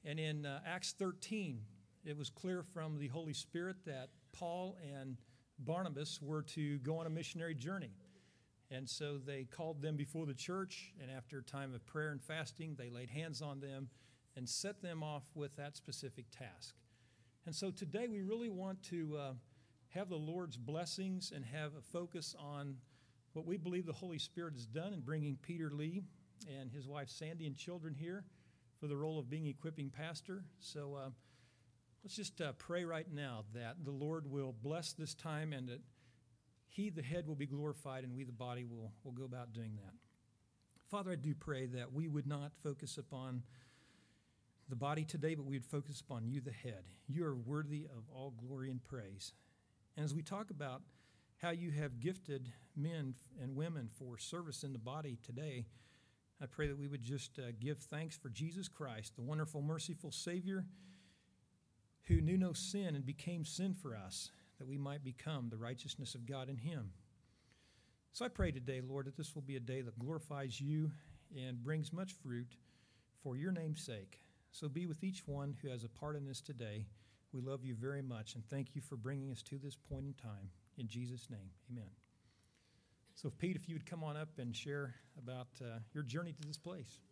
And in Acts 13, it was clear from the Holy Spirit that Paul and Barnabas were to go on a missionary journey. And so they called them before the church, and after a time of prayer and fasting, they laid hands on them and set them off with that specific task. And so today we really want to have the Lord's blessings and have a focus on what we believe the Holy Spirit has done in bringing Peter Lee and his wife Sandy and children here for the role of being equipping pastor. So let's just pray right now that the Lord will bless this time and that He, the head, will be glorified and we, the body, will go about doing that. Father, I do pray that we would not focus upon the body today, but we would focus upon you, the head. You are worthy of all glory and praise. And as we talk about how you have gifted men and women for service in the body today, I pray that we would just give thanks for Jesus Christ, the wonderful, merciful Savior who knew no sin and became sin for us, that we might become the righteousness of God in Him. So I pray today, Lord, that this will be a day that glorifies you and brings much fruit for your name's sake. So be with each one who has a part in this today. We love you very much and thank you for bringing us to this point in time. In Jesus' name, amen. So, Pete, if you would come on up and share about your journey to this place.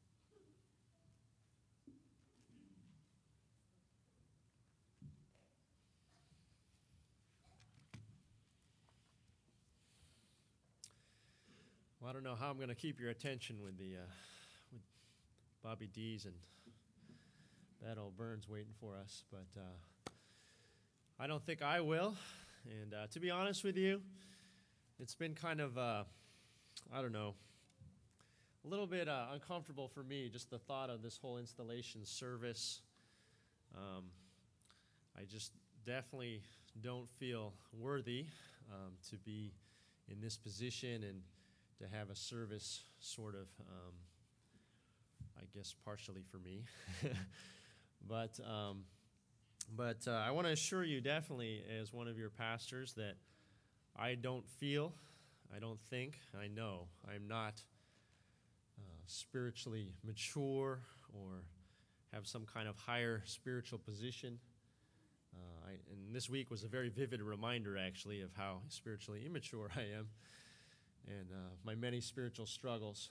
Well, I don't know how I'm going to keep your attention with with Bobby Dees and that old Burns waiting for us, but I don't think I will. And to be honest with you, it's been kind of, a little bit uncomfortable for me, just the thought of this whole installation service. I just definitely don't feel worthy to be in this position and to have a service sort of, I guess, partially for me. But I want to assure you definitely as one of your pastors that I don't think, I know I'm not spiritually mature or have some kind of higher spiritual position. And this week was a very vivid reminder, actually, of how spiritually immature I am and my many spiritual struggles.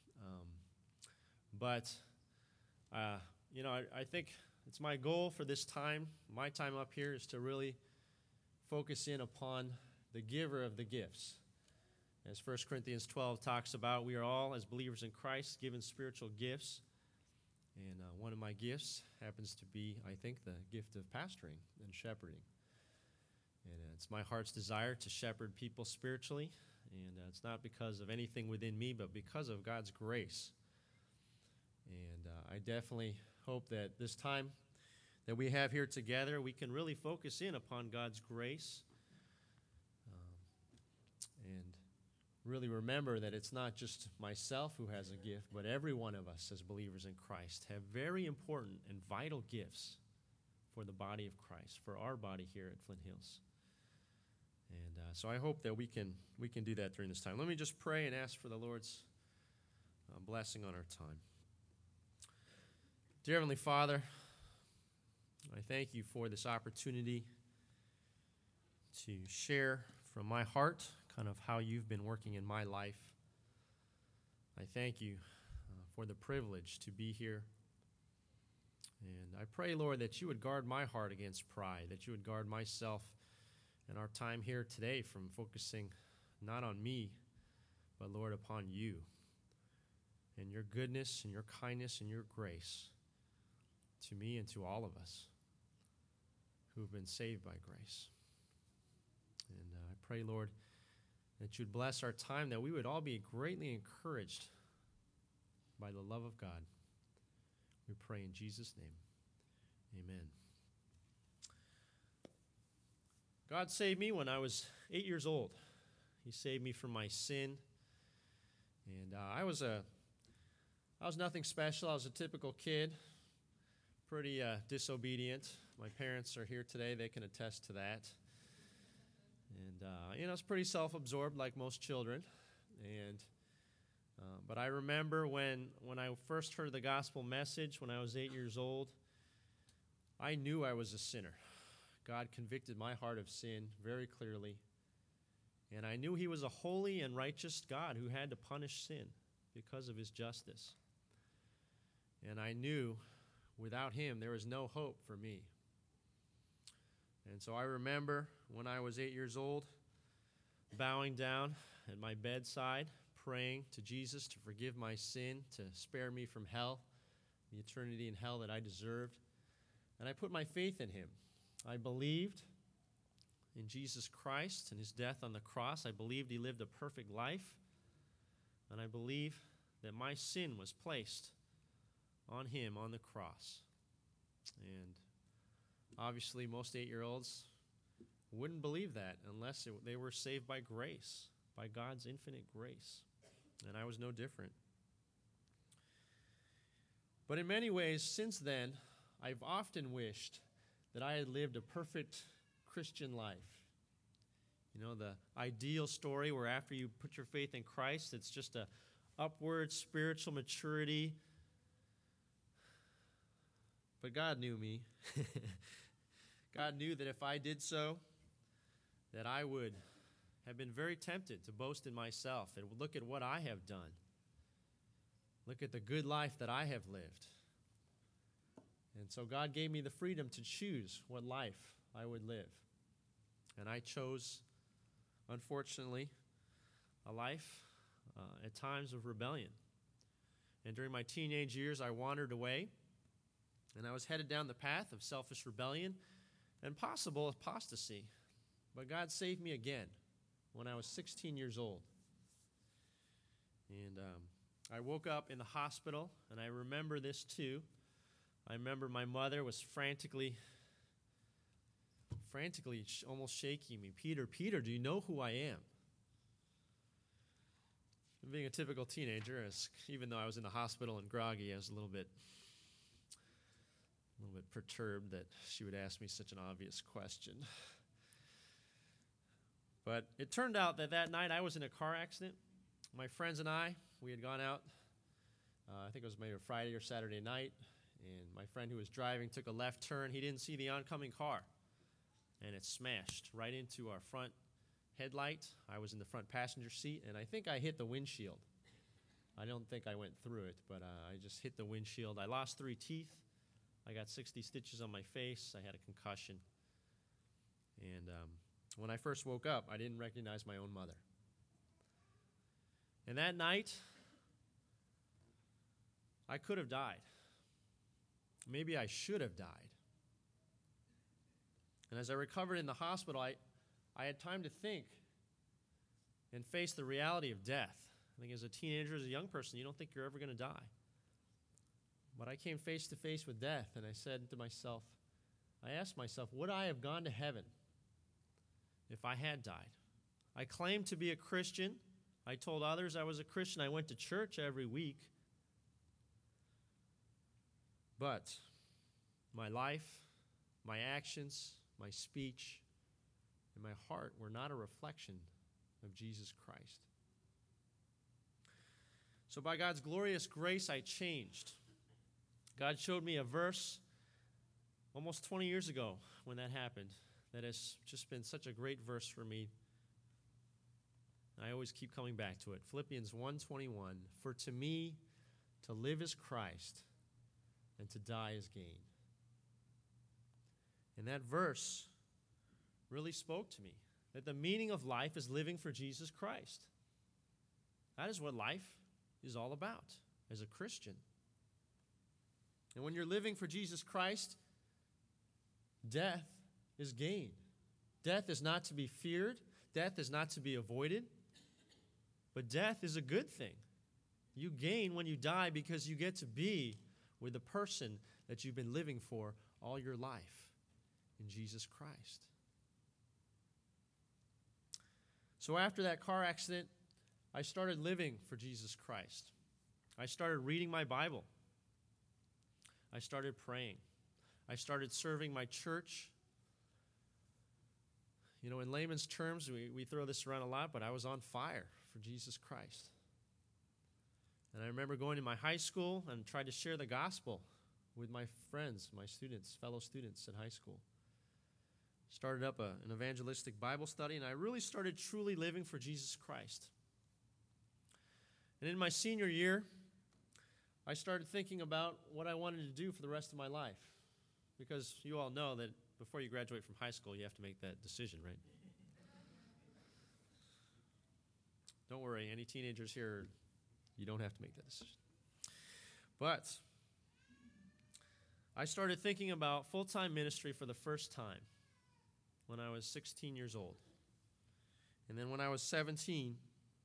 I think it's my goal for this time, my time up here, is to really focus in upon the giver of the gifts. As 1 Corinthians 12 talks about, we are all, as believers in Christ, given spiritual gifts. And one of my gifts happens to be, I think, the gift of pastoring and shepherding. And it's my heart's desire to shepherd people spiritually. And it's not because of anything within me, but because of God's grace. And I definitely hope that this time that we have here together, we can really focus in upon God's grace and really remember that it's not just myself who has a gift, but every one of us as believers in Christ have very important and vital gifts for the body of Christ, for our body here at Flint Hills. And so I hope that we can do that during this time. Let me just pray and ask for the Lord's blessing on our time. Dear Heavenly Father, I thank you for this opportunity to share from my heart kind of how you've been working in my life. I thank you for the privilege to be here. And I pray, Lord, that you would guard my heart against pride, that you would guard myself and our time here today from focusing not on me, but, Lord, upon you and your goodness and your kindness and your grace to me and to all of us who have been saved by grace. And I pray, Lord, that you'd bless our time, that we would all be greatly encouraged by the love of God. We pray in Jesus' name. Amen. God saved me when I was 8 years old. He saved me from my sin. And I was nothing special. I was a typical kid, pretty disobedient. My parents are here today. They can attest to that. And, I was pretty self-absorbed like most children. And But I remember when I first heard the gospel message when I was 8 years old, I knew I was a sinner. God convicted my heart of sin very clearly. And I knew he was a holy and righteous God who had to punish sin because of his justice. And I knew without him there was no hope for me. And so I remember when I was 8 years old, bowing down at my bedside, praying to Jesus to forgive my sin, to spare me from hell, the eternity in hell that I deserved. And I put my faith in him. I believed in Jesus Christ and his death on the cross. I believed he lived a perfect life. And I believe that my sin was placed on him on the cross. And obviously most 8-year-olds wouldn't believe that unless they were saved by grace, by God's infinite grace. And I was no different. But in many ways, since then, I've often wished that I had lived a perfect Christian life. You know, the ideal story where after you put your faith in Christ, it's just a upward spiritual maturity. But God knew me. God knew that if I did so, that I would have been very tempted to boast in myself and look at what I have done. Look at the good life that I have lived. And so God gave me the freedom to choose what life I would live. And I chose, unfortunately, a life at times of rebellion. And during my teenage years, I wandered away, and I was headed down the path of selfish rebellion and possible apostasy. But God saved me again when I was 16 years old. And I woke up in the hospital, and I remember this too. I remember my mother was frantically almost shaking me. Peter, do you know who I am? Being a typical teenager, even though I was in the hospital and groggy, I was a little bit perturbed that she would ask me such an obvious question. But it turned out that night I was in a car accident. My friends and I, we had gone out, I think it was maybe a Friday or Saturday night, and my friend who was driving took a left turn. He didn't see the oncoming car, and it smashed right into our front headlight. I was in the front passenger seat, and I think I hit the windshield. I don't think I went through it, but I just hit the windshield. I lost 3 teeth. I got 60 stitches on my face. I had a concussion. And when I first woke up, I didn't recognize my own mother. And that night, I could have died. Maybe I should have died. And as I recovered in the hospital, I had time to think and face the reality of death. I think as a teenager, as a young person, you don't think you're ever going to die. But I came face to face with death, and I said to myself, I asked myself, would I have gone to heaven if I had died? I claimed to be a Christian. I told others I was a Christian. I went to church every week. But my life, my actions, my speech, and my heart were not a reflection of Jesus Christ. So by God's glorious grace, I changed. God showed me a verse almost 20 years ago when that happened that has just been such a great verse for me. I always keep coming back to it. Philippians 1:21, for to me to live is Christ, and to die is gain. And that verse really spoke to me, that the meaning of life is living for Jesus Christ. That is what life is all about as a Christian. And when you're living for Jesus Christ, death is gain. Death is not to be feared. Death is not to be avoided. But death is a good thing. You gain when you die because you get to be with the person that you've been living for all your life in Jesus Christ. So after that car accident, I started living for Jesus Christ. I started reading my Bible. I started praying. I started serving my church. You know, in layman's terms, we throw this around a lot, but I was on fire for Jesus Christ. And I remember going to my high school and tried to share the gospel with my friends, my students, fellow students at high school. Started up an evangelistic Bible study, and I really started truly living for Jesus Christ. And in my senior year, I started thinking about what I wanted to do for the rest of my life. Because you all know that before you graduate from high school, you have to make that decision, right? Don't worry, any teenagers here, you don't have to make that decision. But I started thinking about full-time ministry for the first time when I was 16 years old. And then when I was 17,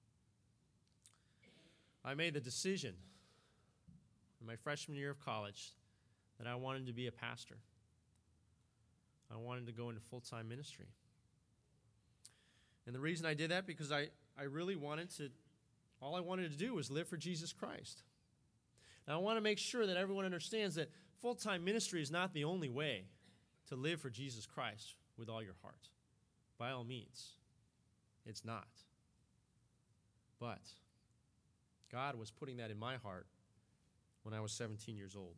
I made the decision in my freshman year of college that I wanted to be a pastor. I wanted to go into full-time ministry. And the reason I did that, because I really wanted to, all I wanted to do was live for Jesus Christ. Now, I want to make sure that everyone understands that full-time ministry is not the only way to live for Jesus Christ with all your heart. By all means, it's not. But God was putting that in my heart when I was 17 years old.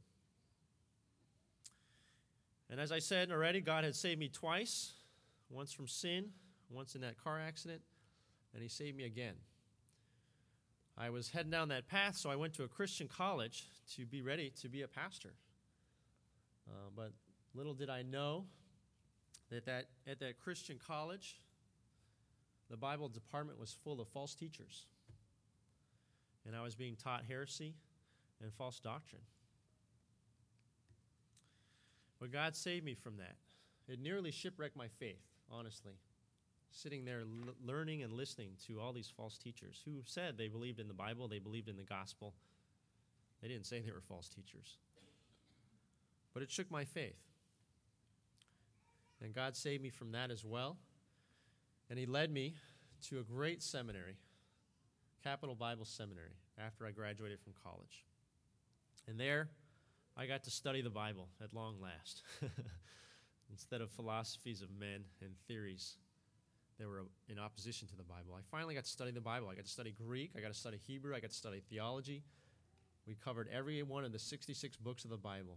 And as I said already, God had saved me twice, once from sin, once in that car accident, and he saved me again. I was heading down that path, so I went to a Christian college to be ready to be a pastor. But little did I know that at that Christian college, the Bible department was full of false teachers. And I was being taught heresy and false doctrine. But God saved me from that. It nearly shipwrecked my faith, honestly. Sitting there learning and listening to all these false teachers who said they believed in the Bible, they believed in the gospel. They didn't say they were false teachers. But it shook my faith. And God saved me from that as well. And he led me to a great seminary, Capital Bible Seminary, after I graduated from college. And there, I got to study the Bible at long last, instead of philosophies of men and theories that were in opposition to the Bible. I finally got to study the Bible. I got to study Greek. I got to study Hebrew. I got to study theology. We covered every one of the 66 books of the Bible.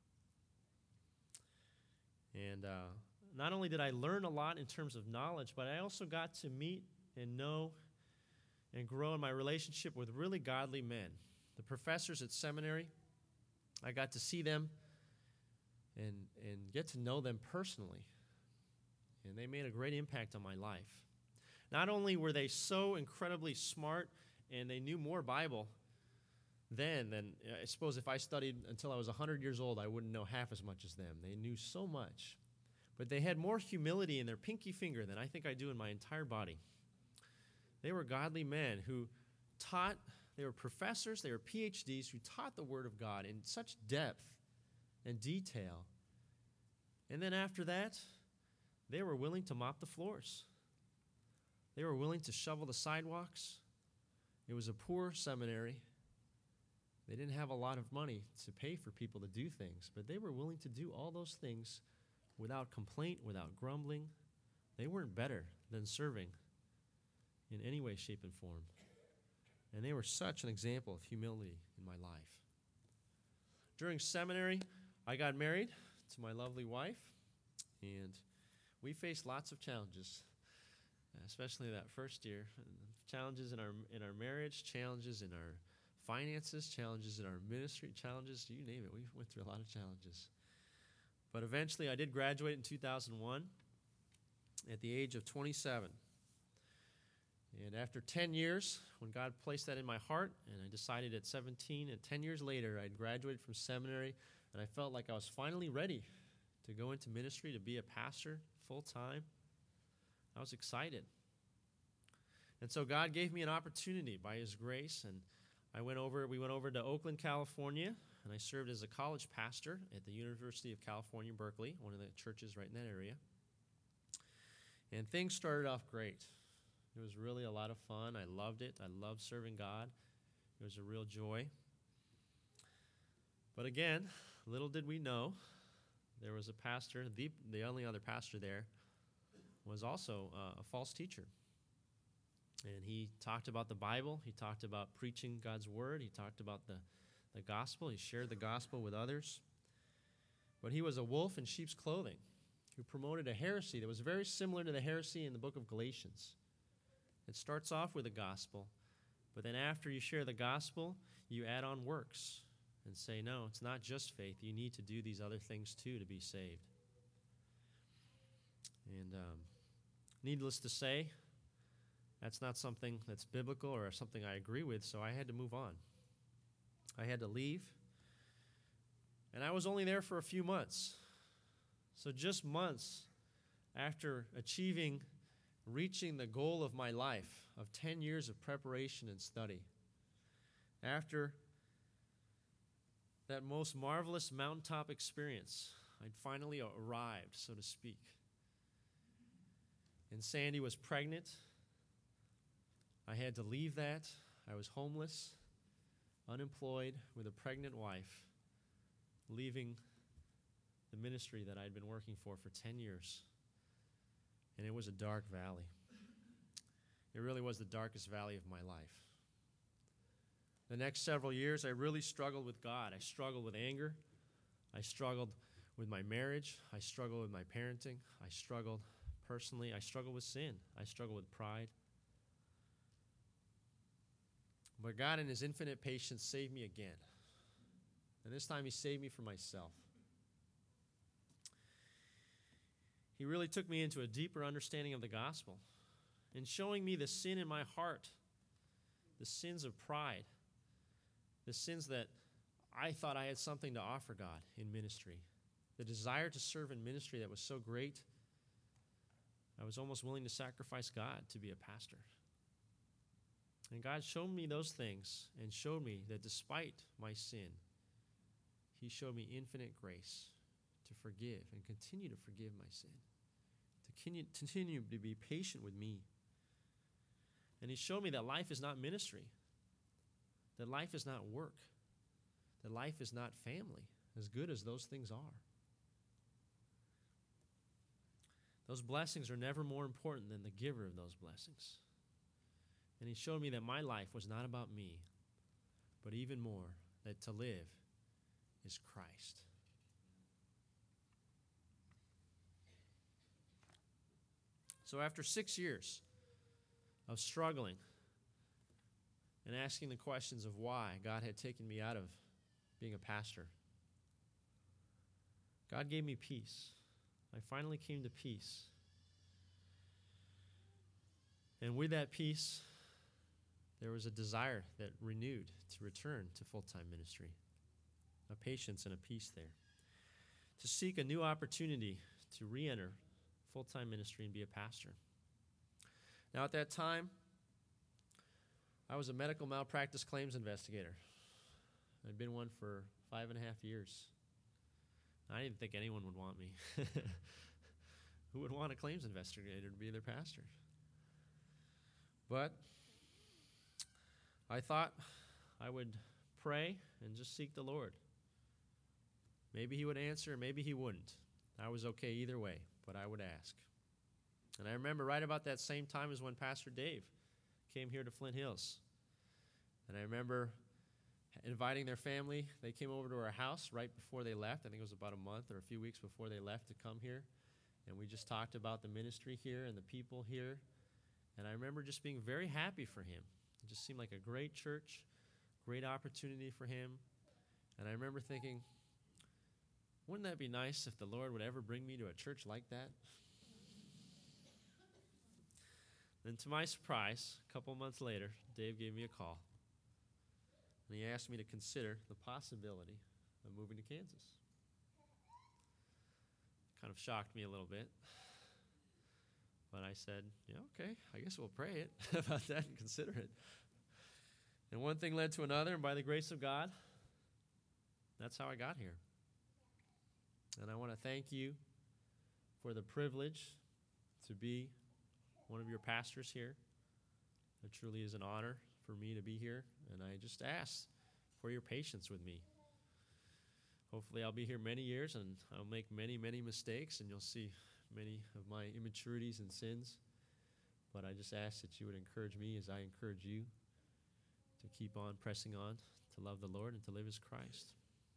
And not only did I learn a lot in terms of knowledge, but I also got to meet and know and grow in my relationship with really godly men. The professors at seminary, I got to see them and get to know them personally. And they made a great impact on my life. Not only were they so incredibly smart and they knew more Bible then than, I suppose if I studied until I was 100 years old, I wouldn't know half as much as them. They knew so much. But they had more humility in their pinky finger than I think I do in my entire body. They were godly men who taught, they were professors, they were PhDs who taught the Word of God in such depth and detail. And then after that, they were willing to mop the floors. They were willing to shovel the sidewalks. It was a poor seminary. They didn't have a lot of money to pay for people to do things, but they were willing to do all those things without complaint, without grumbling. They weren't better than serving in any way, shape, and form. And they were such an example of humility in my life. During seminary, I got married to my lovely wife, and we faced lots of challenges, especially that first year. Challenges in our marriage, challenges in our finances, challenges in our ministry, challenges, you name it. We went through a lot of challenges. But eventually I did graduate in 2001 at the age of 27. And after 10 years, when God placed that in my heart, and I decided at 17, and 10 years later, I'd graduated from seminary, and I felt like I was finally ready to go into ministry, to be a pastor full-time. I was excited. And so God gave me an opportunity by his grace, and we went over to Oakland, California, and I served as a college pastor at the University of California, Berkeley, one of the churches right in that area. And things started off great. It was really a lot of fun. I loved it. I loved serving God. It was a real joy. But again, little did we know, there was a pastor, the only other pastor there, was also a false teacher. And he talked about the Bible. He talked about preaching God's word. He talked about the gospel. He shared the gospel with others. But he was a wolf in sheep's clothing who promoted a heresy that was very similar to the heresy in the book of Galatians. It starts off with the gospel, but then after you share the gospel, you add on works and say, no, it's not just faith. You need to do these other things too to be saved. And needless to say, that's not something that's biblical or something I agree with, so I had to move on. I had to leave, and I was only there for a few months. So just months after reaching the goal of my life of 10 years of preparation and study, after that most marvelous mountaintop experience, I'd finally arrived, so to speak. And Sandy was pregnant. I had to leave that. I was homeless, unemployed, with a pregnant wife, leaving the ministry that I'd been working for 10 years. And it was a dark valley. It really was the darkest valley of my life. The next several years, I really struggled with God. I struggled with anger. I struggled with my marriage. I struggled with my parenting. I struggled personally. I struggled with sin. I struggled with pride. But God, in his infinite patience, saved me again. And this time he saved me from myself. He really took me into a deeper understanding of the gospel and showing me the sin in my heart, the sins of pride, the sins that I thought I had something to offer God in ministry, the desire to serve in ministry that was so great, I was almost willing to sacrifice God to be a pastor. And God showed me those things and showed me that despite my sin, he showed me infinite grace to forgive and continue to forgive my sin, to continue to be patient with me. And he showed me that life is not ministry, that life is not work, that life is not family, as good as those things are. Those blessings are never more important than the giver of those blessings. And he showed me that my life was not about me, but even more, that to live is Christ. So after 6 years of struggling and asking the questions of why God had taken me out of being a pastor, God gave me peace. I finally came to peace. And with that peace, there was a desire that renewed to return to full-time ministry, a patience and a peace there, to seek a new opportunity to re-enter full-time ministry and be a pastor. Now, at that time, I was a medical malpractice claims investigator. I'd been one for 5.5 years. I didn't think anyone would want me. Who would want a claims investigator to be their pastor? But I thought I would pray and just seek the Lord. Maybe he would answer, maybe he wouldn't. I was okay either way, but I would ask. And I remember right about that same time as when Pastor Dave came here to Flint Hills. And I remember inviting their family. They came over to our house right before they left. I think it was about a month or a few weeks before they left to come here. And we just talked about the ministry here and the people here. And I remember just being very happy for him. It just seemed like a great church, great opportunity for him. And I remember thinking, wouldn't that be nice if the Lord would ever bring me to a church like that? Then to my surprise, a couple months later, Dave gave me a call. And he asked me to consider the possibility of moving to Kansas. Kind of shocked me a little bit. But I said, yeah, okay, I guess we'll pray it about that and consider it. And one thing led to another, and by the grace of God, that's how I got here. And I want to thank you for the privilege to be one of your pastors here. It truly is an honor for me to be here, and I just ask for your patience with me. Hopefully I'll be here many years, and I'll make many, many mistakes, and you'll see many of my immaturities and sins. But I just ask that you would encourage me as I encourage you to keep on pressing on, to love the Lord and to live as Christ.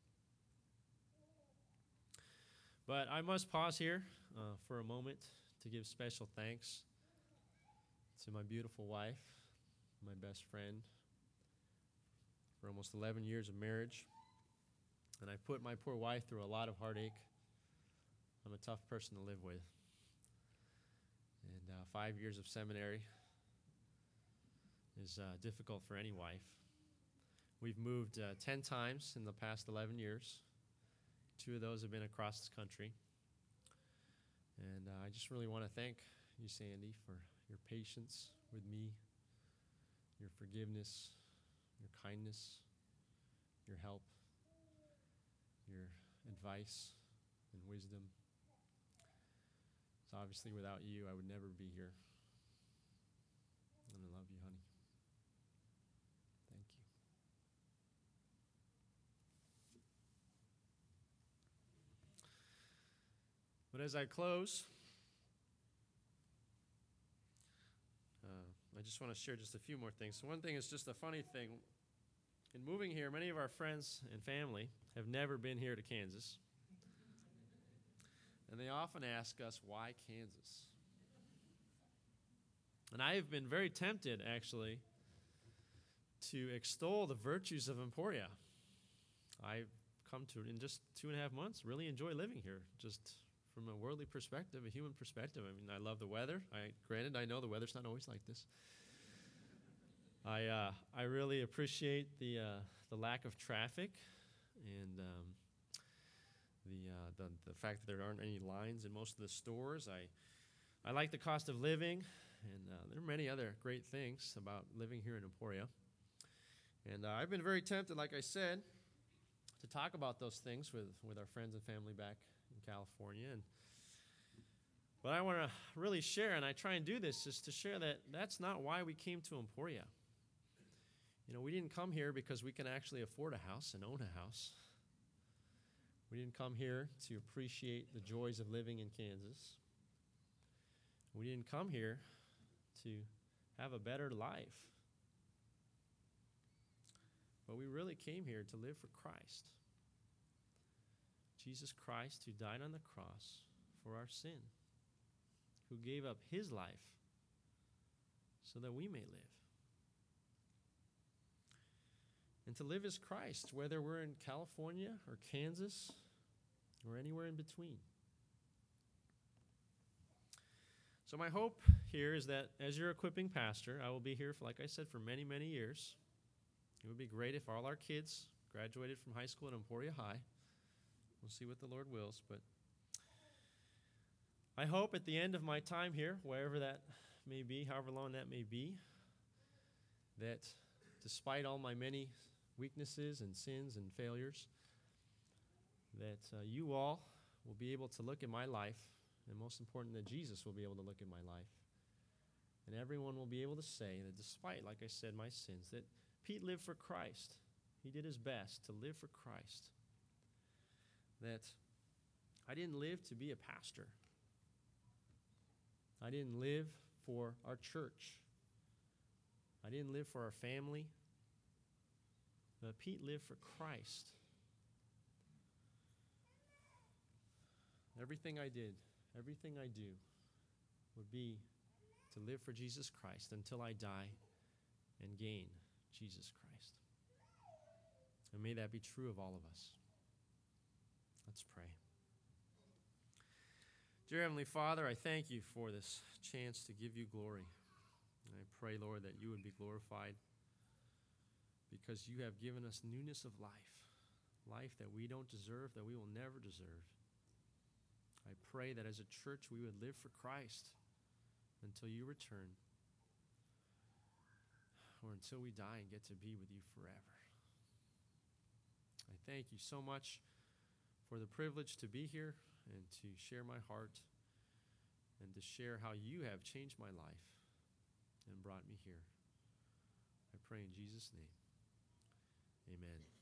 But I must pause here for a moment to give special thanks to my beautiful wife, my best friend, for almost 11 years of marriage. And I put my poor wife through a lot of heartache. I'm a tough person to live with. And 5 years of seminary is difficult for any wife. We've moved 10 times in the past 11 years. 2 of those have been across this country. And I just really want to thank you, Sandy, for your patience with me, your forgiveness, your kindness, your help, your advice and wisdom. So obviously without you, I would never be here. And I love you, honey. Thank you. But as I close, I just want to share just a few more things. So one thing is just a funny thing. In moving here, many of our friends and family have never been here to Kansas. And they often ask us, why Kansas? And I have been very tempted, actually, to extol the virtues of Emporia. I've come to, in just 2.5 months, really enjoy living here, just from a worldly perspective, a human perspective. I mean, I love the weather. Granted, I know the weather's not always like this. I really appreciate the lack of traffic and the fact that there aren't any lines in most of the stores. I like the cost of living, and there are many other great things about living here in Emporia. And I've been very tempted, like I said, to talk about those things with our friends and family back in California. But I want to really share, and I try and do this, is to share that that's not why we came to Emporia. You know, we didn't come here because we can actually afford a house and own a house. We didn't come here to appreciate the joys of living in Kansas. We didn't come here to have a better life. But we really came here to live for Christ. Jesus Christ, who died on the cross for our sin, who gave up his life so that we may live. And to live as Christ, whether we're in California or Kansas or anywhere in between. So my hope here is that as your equipping pastor, I will be here, for, like I said, for many, many years. It would be great if all our kids graduated from high school at Emporia High. We'll see what the Lord wills, but I hope at the end of my time here, wherever that may be, however long that may be, that despite all my many weaknesses and sins and failures, that you all will be able to look at my life, and most important, that Jesus will be able to look at my life. And everyone will be able to say that despite, like I said, my sins, that Pete lived for Christ. He did his best to live for Christ. That I didn't live to be a pastor. I didn't live for our church. I didn't live for our family. But Pete lived for Christ. Everything I did, everything I do would be to live for Jesus Christ until I die and gain Jesus Christ. And may that be true of all of us. Let's pray. Dear Heavenly Father, I thank you for this chance to give you glory. And I pray, Lord, that you would be glorified because you have given us newness of life, life that we don't deserve, that we will never deserve. I pray that as a church we would live for Christ until you return, or until we die and get to be with you forever. I thank you so much for the privilege to be here and to share my heart and to share how you have changed my life and brought me here. I pray in Jesus' name. Amen.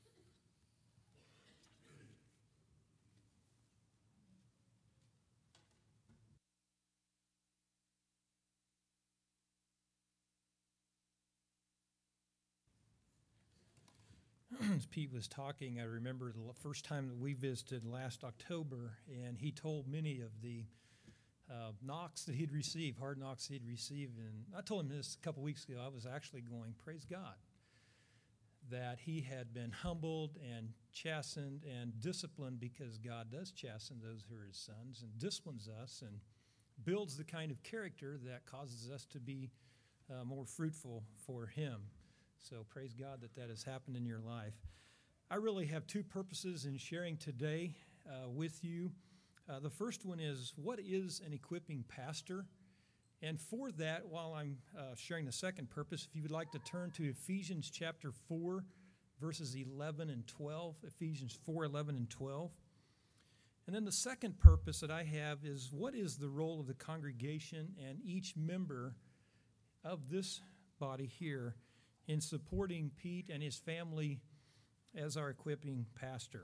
as Pete was talking, I remember the first time that we visited last October, and he told many of the knocks that he'd received, hard knocks he'd received. And I told him this a couple weeks ago. I was actually going, praise God, that he had been humbled and chastened and disciplined, because God does chasten those who are his sons and disciplines us and builds the kind of character that causes us to be more fruitful for him. So praise God that that has happened in your life. I really have two purposes in sharing today with you. The first one is, what is an equipping pastor? And for that, while I'm sharing the second purpose, if you would like to turn to Ephesians chapter 4, verses 11 and 12, Ephesians 4, 11 and 12. And then the second purpose that I have is, what is the role of the congregation and each member of this body here in supporting Pete and his family as our equipping pastor?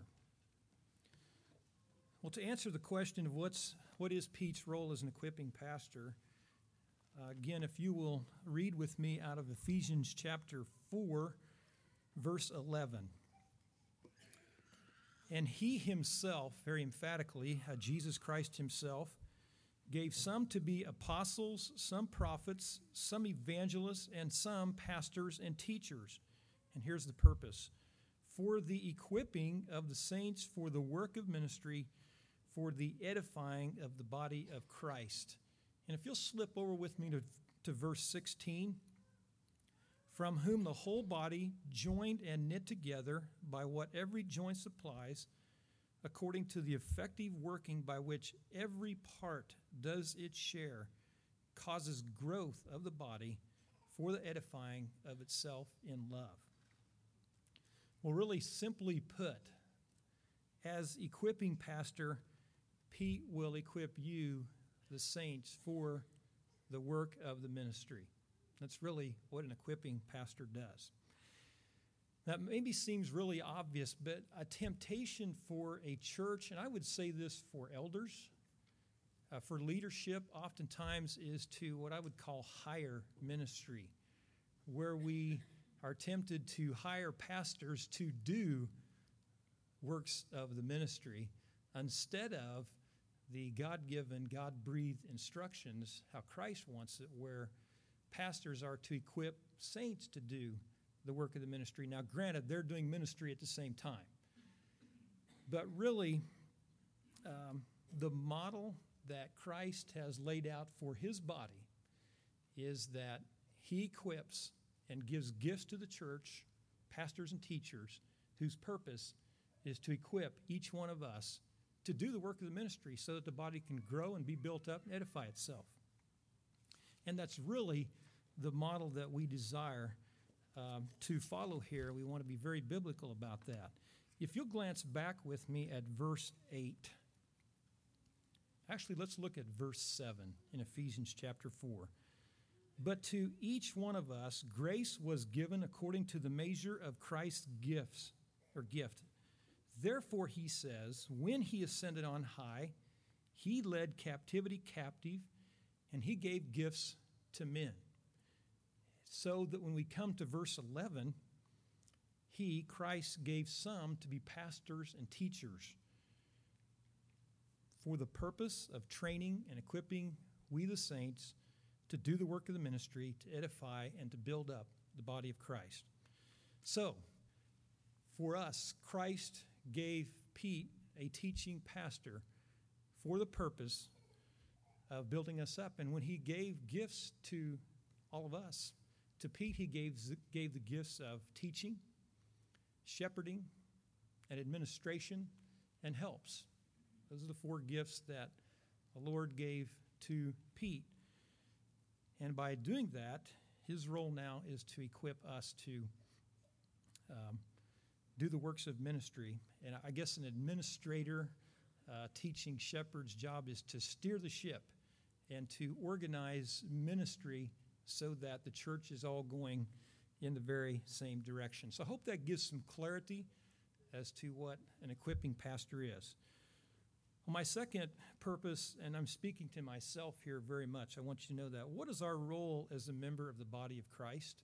Well, to answer the question of what is Pete's role as an equipping pastor, again, if you will read with me out of Ephesians chapter 4, verse 11. And he himself, very emphatically, Jesus Christ himself, gave some to be apostles, some prophets, some evangelists, and some pastors and teachers. And here's the purpose: for the equipping of the saints for the work of ministry, for the edifying of the body of Christ. And if you'll slip over with me to verse 16, from whom the whole body, joined and knit together by what every joint supplies, according to the effective working by which every part does its share, causes growth of the body for the edifying of itself in love. Well, really simply put, as equipping pastor, Pete will equip you, the saints, for the work of the ministry. That's really what an equipping pastor does. That maybe seems really obvious, but a temptation for a church, and I would say this for elders, for leadership, oftentimes is to what I would call hire ministry, where we are tempted to hire pastors to do works of the ministry instead of the God-given, God-breathed instructions, how Christ wants it, where pastors are to equip saints to do the work of the ministry. Now, granted, they're doing ministry at the same time. But really, the model that Christ has laid out for his body is that he equips and gives gifts to the church, pastors and teachers, whose purpose is to equip each one of us to do the work of the ministry so that the body can grow and be built up and edify itself. And that's really the model that we desire to follow here. We want to be very biblical about that. If you'll glance back with me at verse 8. Actually, let's look at verse 7 in Ephesians chapter 4. But to each one of us grace was given according to the measure of Christ's gift. Therefore, he says, when he ascended on high, he led captivity captive, and he gave gifts to men. So that when we come to verse 11, Christ, gave some to be pastors and teachers for the purpose of training and equipping we the saints to do the work of the ministry, to edify and to build up the body of Christ. So, for us, Christ gave Pete a teaching pastor for the purpose of building us up. And when he gave gifts to all of us, to Pete, he gave the gifts of teaching, shepherding, and administration, and helps. Those are the four gifts that the Lord gave to Pete. And by doing that, his role now is to equip us to do the works of ministry. And I guess an administrator, teaching shepherd's job is to steer the ship and to organize ministry so that the church is all going in the very same direction. So I hope that gives some clarity as to what an equipping pastor is. Well, my second purpose, and I'm speaking to myself here very much, I want you to know that. What is our role as a member of the body of Christ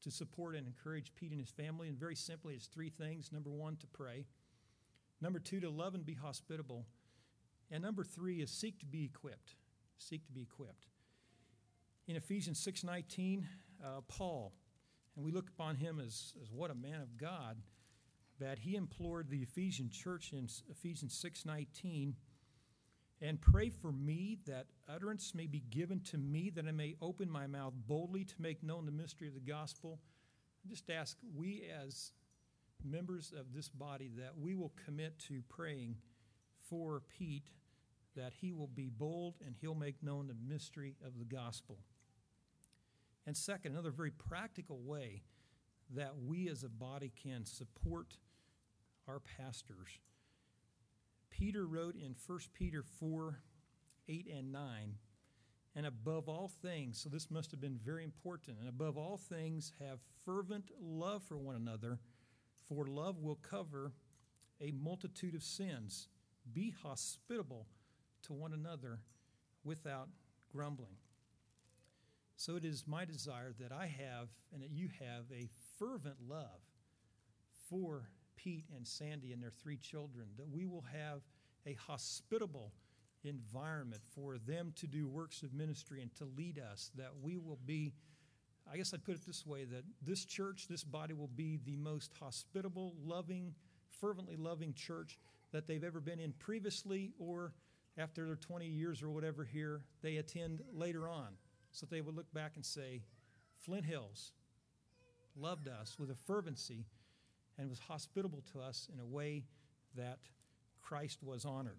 to support and encourage Pete and his family. And very simply, it's three things. Number one, to pray. Number two, to love and be hospitable. And number three is seek to be equipped. Seek to be equipped. In Ephesians 6:19, Paul, and we look upon him as what a man of God, that he implored the Ephesian church in Ephesians 6:19, and pray for me that utterance may be given to me, that I may open my mouth boldly to make known the mystery of the gospel. I just ask we as members of this body that we will commit to praying for Pete, that he will be bold and he'll make known the mystery of the gospel. And second, another very practical way that we as a body can support our pastors. Peter wrote in 1 Peter 4:8 and 9, and above all things, so this must have been very important, and above all things have fervent love for one another, for love will cover a multitude of sins. Be hospitable to one another without grumbling. So it is my desire that I have and that you have a fervent love for Pete and Sandy and their three children, that we will have a hospitable environment for them to do works of ministry and to lead us, that we will be, I guess I'd put it this way, that this church, this body will be the most hospitable, loving, fervently loving church that they've ever been in previously, or after their 20 years or whatever here, they attend later on, so that they would look back and say, Flint Hills loved us with a fervency and was hospitable to us in a way that Christ was honored.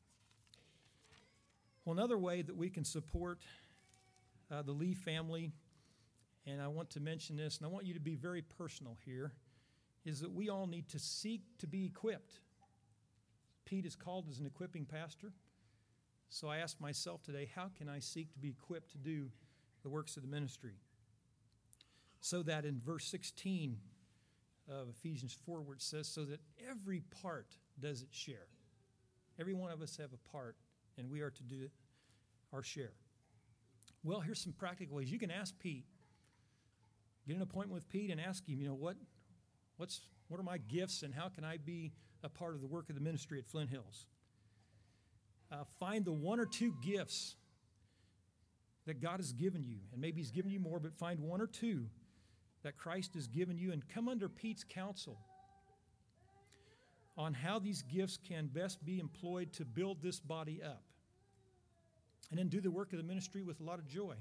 Well, another way that we can support the Lee family, and I want to mention this, and I want you to be very personal here, is that we all need to seek to be equipped. Pete is called as an equipping pastor. So I asked myself today, how can I seek to be equipped to do the works of the ministry? So that in verse 16 of Ephesians 4, where it says, so that every part does its share. Every one of us have a part, and we are to do our share. Well, here's some practical ways. You can ask Pete. Get an appointment with Pete and ask him, what are my gifts and how can I be a part of the work of the ministry at Flint Hills? Find the one or two gifts that God has given you, and maybe He's given you more, but find one or two that Christ has given you and come under Pete's counsel on how these gifts can best be employed to build this body up. And then do the work of the ministry with a lot of joy.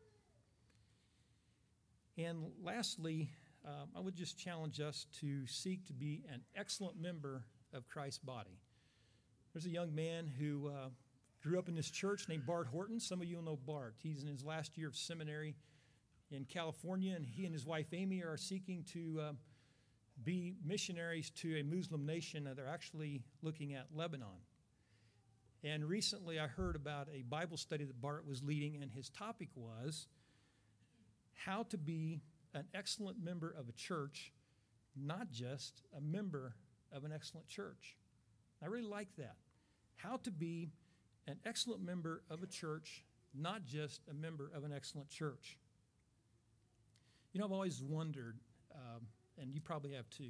And lastly, I would just challenge us to seek to be an excellent member of Christ's body. There's a young man who grew up in this church named Bart Horton. Some of you will know Bart. He's in his last year of seminary in California, and he and his wife Amy are seeking to be missionaries to a Muslim nation. They're actually looking at Lebanon. And recently I heard about a Bible study that Bart was leading, and his topic was how to be an excellent member of a church, not just a member of an excellent church. I really like that. How to be an excellent member of a church, not just a member of an excellent church. I've always wondered, and you probably have too,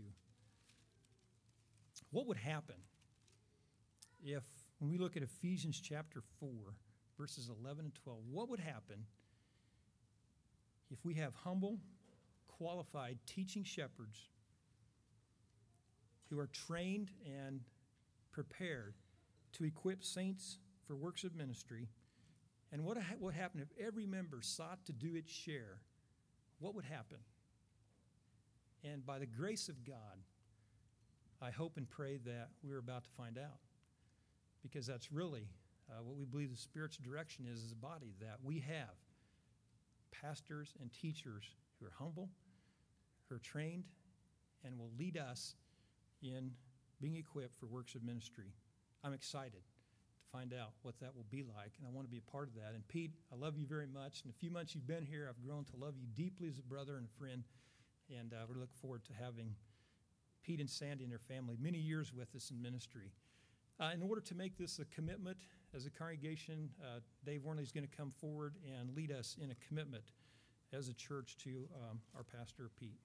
what would happen if, when we look at Ephesians chapter 4, verses 11 and 12, what would happen if we have humble, qualified teaching shepherds who are trained and prepared to equip saints for works of ministry? And what would happen if every member sought to do its share? What would happen? And by the grace of God, I hope and pray that we're about to find out, because that's really what we believe the Spirit's direction is as a body, that we have pastors and teachers who are humble, who are trained, and will lead us in being equipped for works of ministry. I'm excited to find out what that will be like, and I want to be a part of that. And Pete, I love you very much. In a few months you've been here, I've grown to love you deeply as a brother and a friend, and we look forward to having Pete and Sandy and their family many years with us in ministry. In order to make this a commitment as a congregation, Dave Warnley is going to come forward and lead us in a commitment as a church to our pastor, Pete.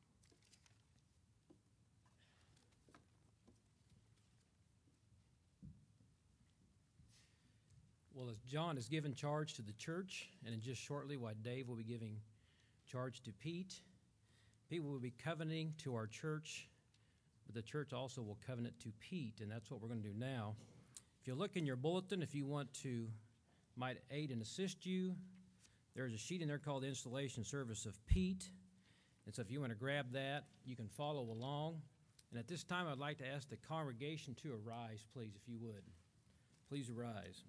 Well, as John has given charge to the church, and in just shortly, while Dave will be giving charge to Pete, Pete will be covenanting to our church, but the church also will covenant to Pete, and that's what we're going to do now. If you look in your bulletin, if you want to, might aid and assist you, there's a sheet in there called the Installation Service of Pete, and so if you want to grab that, you can follow along. And at this time, I'd like to ask the congregation to arise, please, if you would. Please arise.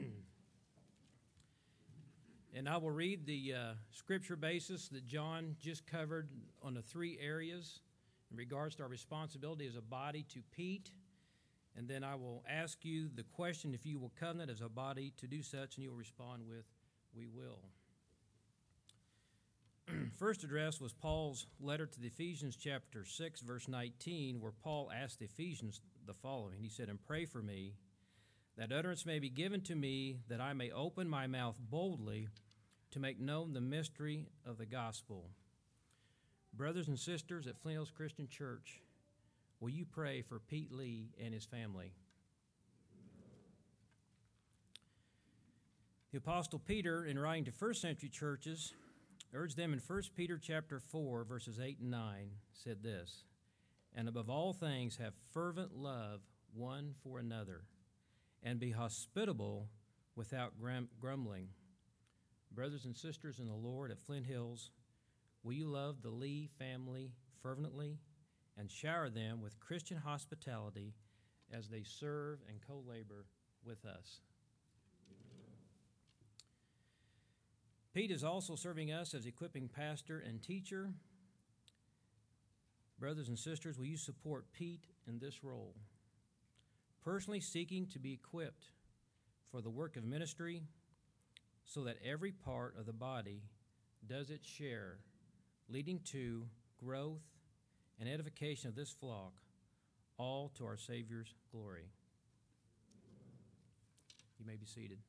And I will read the scripture basis that John just covered on the three areas in regards to our responsibility as a body to Pete. And then I will ask you the question, if you will covenant as a body to do such, and you will respond with, we will. First address was Paul's letter to the Ephesians chapter 6, verse 19, where Paul asked the Ephesians the following. He said, "And pray for me, that utterance may be given to me, that I may open my mouth boldly to make known the mystery of the gospel." Brothers and sisters at Flint Hills Christian Church, will you pray for Pete Lee and his family? The Apostle Peter, in writing to first century churches, urged them in 1 Peter chapter 4, verses 8 and 9, said this, "And above all things have fervent love one for another, and be hospitable without grumbling." Brothers and sisters in the Lord at Flint Hills, will you love the Lee family fervently and shower them with Christian hospitality as they serve and co-labor with us? Pete is also serving us as equipping pastor and teacher. Brothers and sisters, will you support Pete in this role? Personally seeking to be equipped for the work of ministry so that every part of the body does its share, leading to growth and edification of this flock, all to our Savior's glory. You may be seated.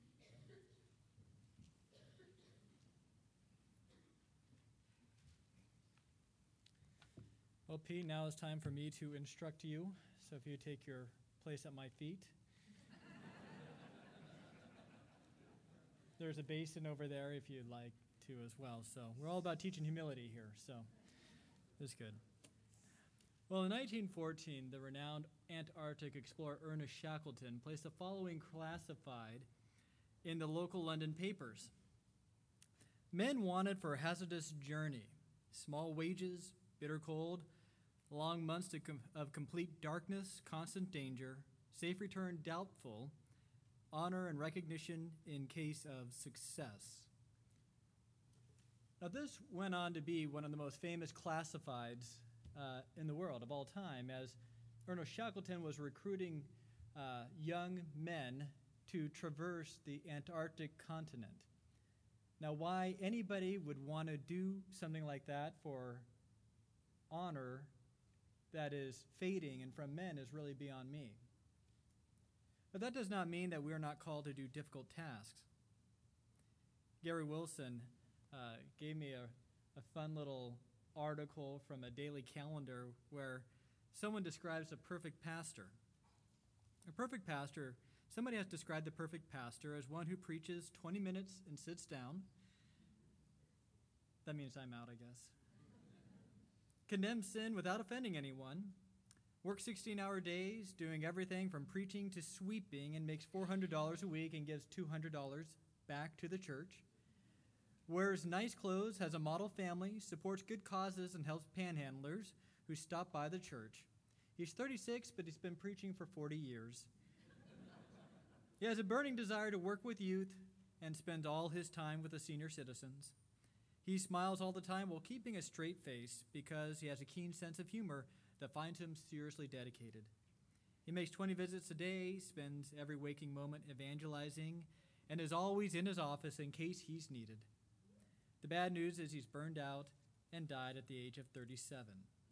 Well, Pete, now it's time for me to instruct you. So if you take your place at my feet. There's a basin over there if you'd like to as well. So we're all about teaching humility here, so that's good. Well, in 1914, the renowned Antarctic explorer Ernest Shackleton placed the following classified in the local London papers. Men wanted for a hazardous journey, small wages, bitter cold, long months of complete darkness, constant danger, safe return doubtful, honor and recognition in case of success. Now, this went on to be one of the most famous classifieds in the world of all time, as Ernest Shackleton was recruiting young men to traverse the Antarctic continent. Now, why anybody would want to do something like that for honor that is fading and from men is really beyond me. But that does not mean that we are not called to do difficult tasks. Gary Wilson gave me a fun little article from a daily calendar where someone describes a perfect pastor. A perfect pastor, somebody has described the perfect pastor as one who preaches 20 minutes and sits down. That means I'm out, I guess. Condemns sin without offending anyone, works 16-hour days, doing everything from preaching to sweeping, and makes $400 a week and gives $200 back to the church, wears nice clothes, has a model family, supports good causes, and helps panhandlers who stop by the church. He's 36, but he's been preaching for 40 years. He has a burning desire to work with youth and spends all his time with the senior citizens. He smiles all the time while keeping a straight face because he has a keen sense of humor that finds him seriously dedicated. He makes 20 visits a day, spends every waking moment evangelizing, and is always in his office in case he's needed. The bad news is he's burned out and died at the age of 37.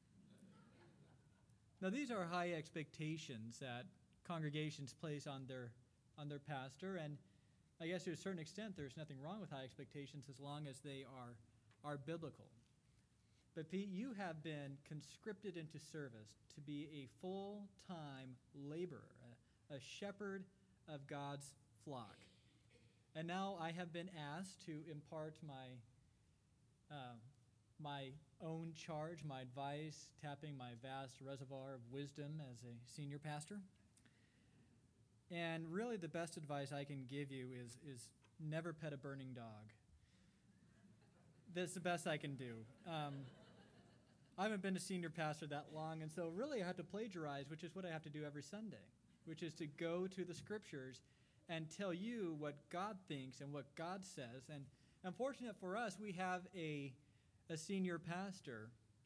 Now, these are high expectations that congregations place on their pastor, and I guess to a certain extent there's nothing wrong with high expectations as long as they are are biblical. But Pete, you have been conscripted into service to be a full-time laborer, a shepherd of God's flock. And now I have been asked to impart my own charge, my advice, tapping my vast reservoir of wisdom as a senior pastor. And really the best advice I can give you is never pet a burning dog. That's the best I can do. I haven't been a senior pastor that long, and so really I have to plagiarize, which is what I have to do every Sunday, which is to go to the scriptures and tell you what God thinks and what God says. And unfortunate for us, we have a senior pastor,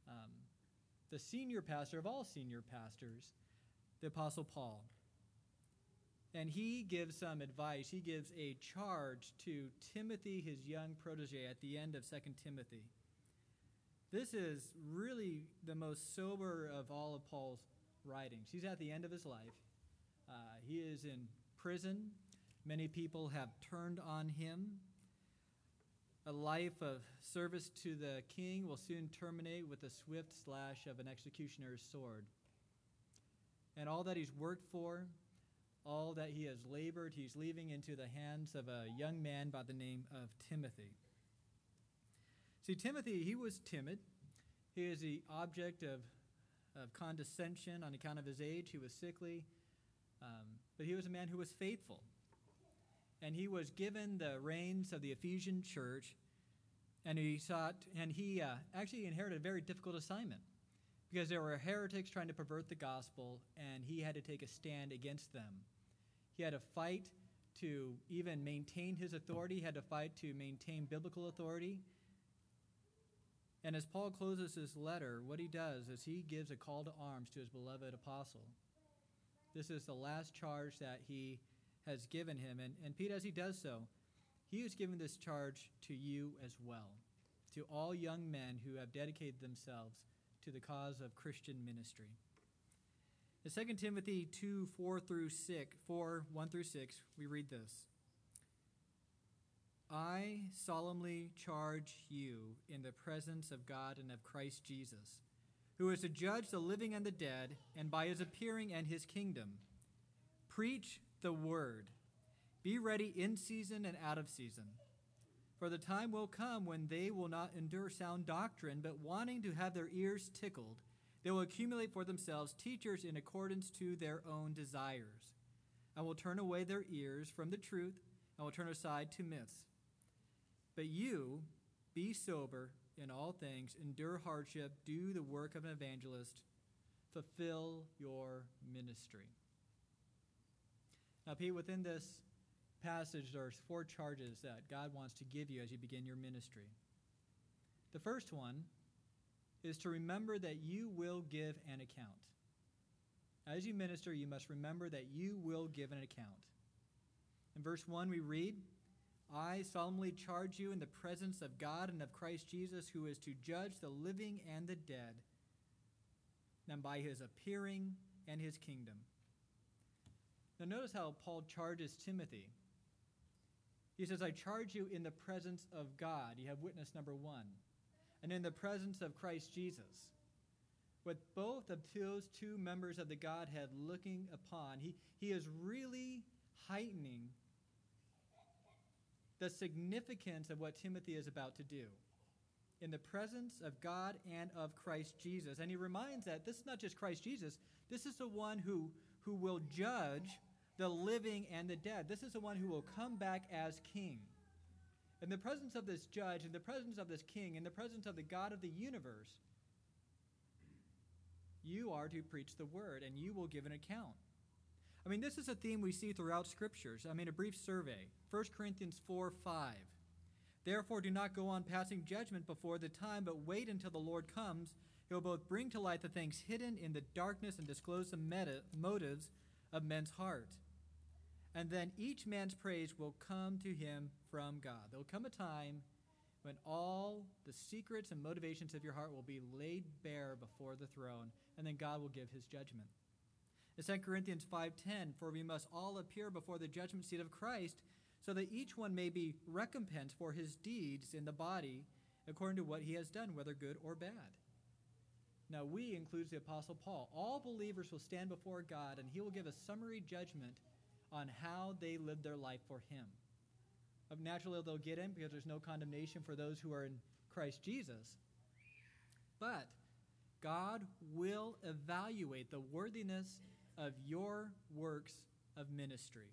the senior pastor of all senior pastors, the Apostle Paul. And he gives some advice. He gives a charge to Timothy, his young protege, at the end of 2 Timothy. This is really the most sober of all of Paul's writings. He's at the end of his life. He is in prison. Many people have turned on him. A life of service to the king will soon terminate with the swift slash of an executioner's sword. And all that he's worked for, all that he has labored, he's leaving into the hands of a young man by the name of Timothy. See, Timothy, he was timid. He is the object of condescension on account of his age. He was sickly. But he was a man who was faithful. And he was given the reins of the Ephesian church, and he actually inherited a very difficult assignment because there were heretics trying to pervert the gospel, and he had to take a stand against them. He had to fight to even maintain his authority. He had to fight to maintain biblical authority. And as Paul closes his letter, what he does is he gives a call to arms to his beloved apostle. This is the last charge that he has given him. And Pete, as he does so, he is giving this charge to you as well, to all young men who have dedicated themselves to the cause of Christian ministry. In 2 Timothy 2, 1 through 6, we read this. I solemnly charge you in the presence of God and of Christ Jesus, who is to judge the living and the dead, and by his appearing and his kingdom, preach the word. Be ready in season and out of season. For the time will come when they will not endure sound doctrine, but wanting to have their ears tickled, they will accumulate for themselves teachers in accordance to their own desires, and will turn away their ears from the truth, and will turn aside to myths. But you, be sober in all things, endure hardship, do the work of an evangelist, fulfill your ministry. Now, Pete, within this passage, there's 4 charges that God wants to give you as you begin your ministry. The first one is to remember that you will give an account. As you minister, you must remember that you will give an account. In verse 1, we read, I solemnly charge you in the presence of God and of Christ Jesus, who is to judge the living and the dead, and by his appearing and his kingdom. Now notice how Paul charges Timothy. He says, I charge you in the presence of God. You have witness number 1. And in the presence of Christ Jesus. With both of those 2 members of the Godhead looking upon, he is really heightening the significance of what Timothy is about to do. In the presence of God and of Christ Jesus. And he reminds that this is not just Christ Jesus. This is the one who will judge the living and the dead. This is the one who will come back as king. In the presence of this judge, in the presence of this king, in the presence of the God of the universe, you are to preach the word, and you will give an account. I mean, this is a theme we see throughout scriptures. A brief survey. 1 Corinthians 4:5. Therefore, do not go on passing judgment before the time, but wait until the Lord comes. He will both bring to light the things hidden in the darkness and disclose the motives of men's heart. And then each man's praise will come to him from God. There will come a time when all the secrets and motivations of your heart will be laid bare before the throne, and then God will give his judgment. In 2 Corinthians 5:10, for we must all appear before the judgment seat of Christ, so that each one may be recompensed for his deeds in the body according to what he has done, whether good or bad. Now, we includes the Apostle Paul. All believers will stand before God, and he will give a summary judgment on how they lived their life for him. Naturally, they'll get in because there's no condemnation for those who are in Christ Jesus. But God will evaluate the worthiness of your works of ministry.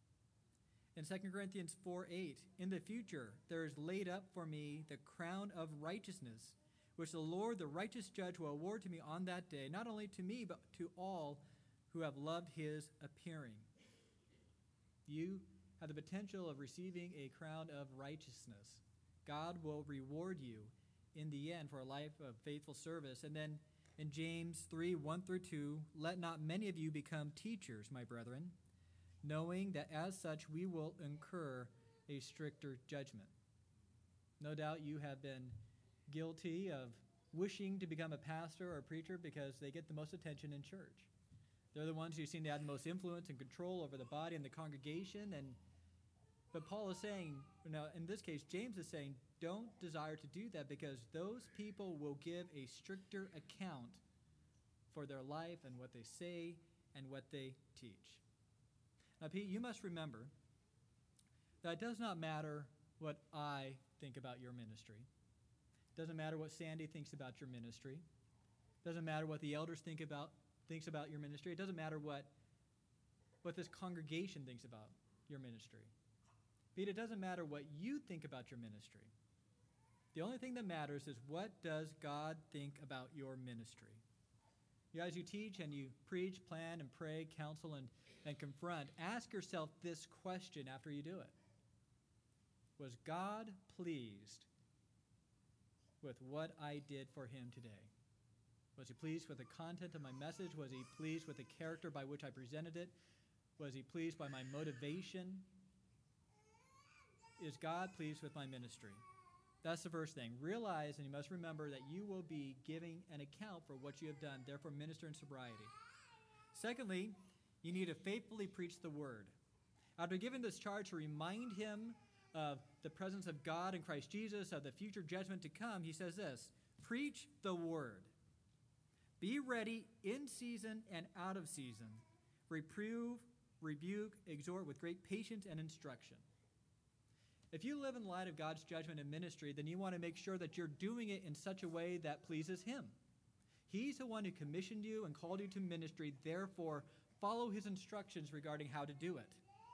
In 2 Corinthians 4:8, in the future there is laid up for me the crown of righteousness, which the Lord, the righteous judge, will award to me on that day, not only to me, but to all who have loved his appearing. You have the potential of receiving a crown of righteousness. God will reward you in the end for a life of faithful service. And then in James 3:1-2, let not many of you become teachers, my brethren, knowing that as such we will incur a stricter judgment. No doubt you have been guilty of wishing to become a pastor or a preacher because they get the most attention in church. They're the ones who seem to have the most influence and control over the body and the congregation. But Paul is saying, now in this case, James is saying, don't desire to do that because those people will give a stricter account for their life and what they say and what they teach. Now, Pete, you must remember that it does not matter what I think about your ministry. It doesn't matter what Sandy thinks about your ministry. It doesn't matter what the elders thinks about your ministry. It doesn't matter what this congregation thinks about your ministry. Pete, it doesn't matter what you think about your ministry. The only thing that matters is what does God think about your ministry. As you teach and you preach, plan and pray, counsel and confront, ask yourself this question after you do it. Was God pleased with what I did for him today? Was he pleased with the content of my message? Was he pleased with the character by which I presented it? Was he pleased by my motivation? Is God pleased with my ministry? That's the first thing. Realize, and you must remember, that you will be giving an account for what you have done. Therefore, minister in sobriety. Secondly, you need to faithfully preach the word. After giving this charge to remind him of the presence of God in Christ Jesus, of the future judgment to come, he says this, preach the word. Be ready in season and out of season. Reprove, rebuke, exhort with great patience and instruction. If you live in light of God's judgment in ministry, then you want to make sure that you're doing it in such a way that pleases him. He's the one who commissioned you and called you to ministry. Therefore, follow his instructions regarding how to do it.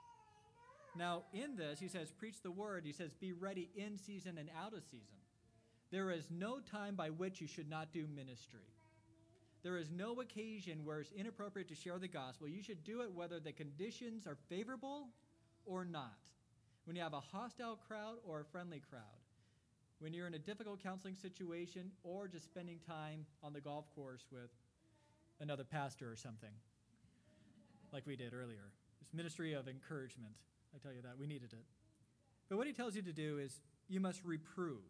Now, in this, he says, preach the word. He says, be ready in season and out of season. There is no time by which you should not do ministry. There is no occasion where it's inappropriate to share the gospel. You should do it whether the conditions are favorable or not. When you have a hostile crowd or a friendly crowd. When you're in a difficult counseling situation or just spending time on the golf course with another pastor or something, like we did earlier. It's ministry of encouragement. I tell you that, we needed it. But what he tells you to do is you must reprove.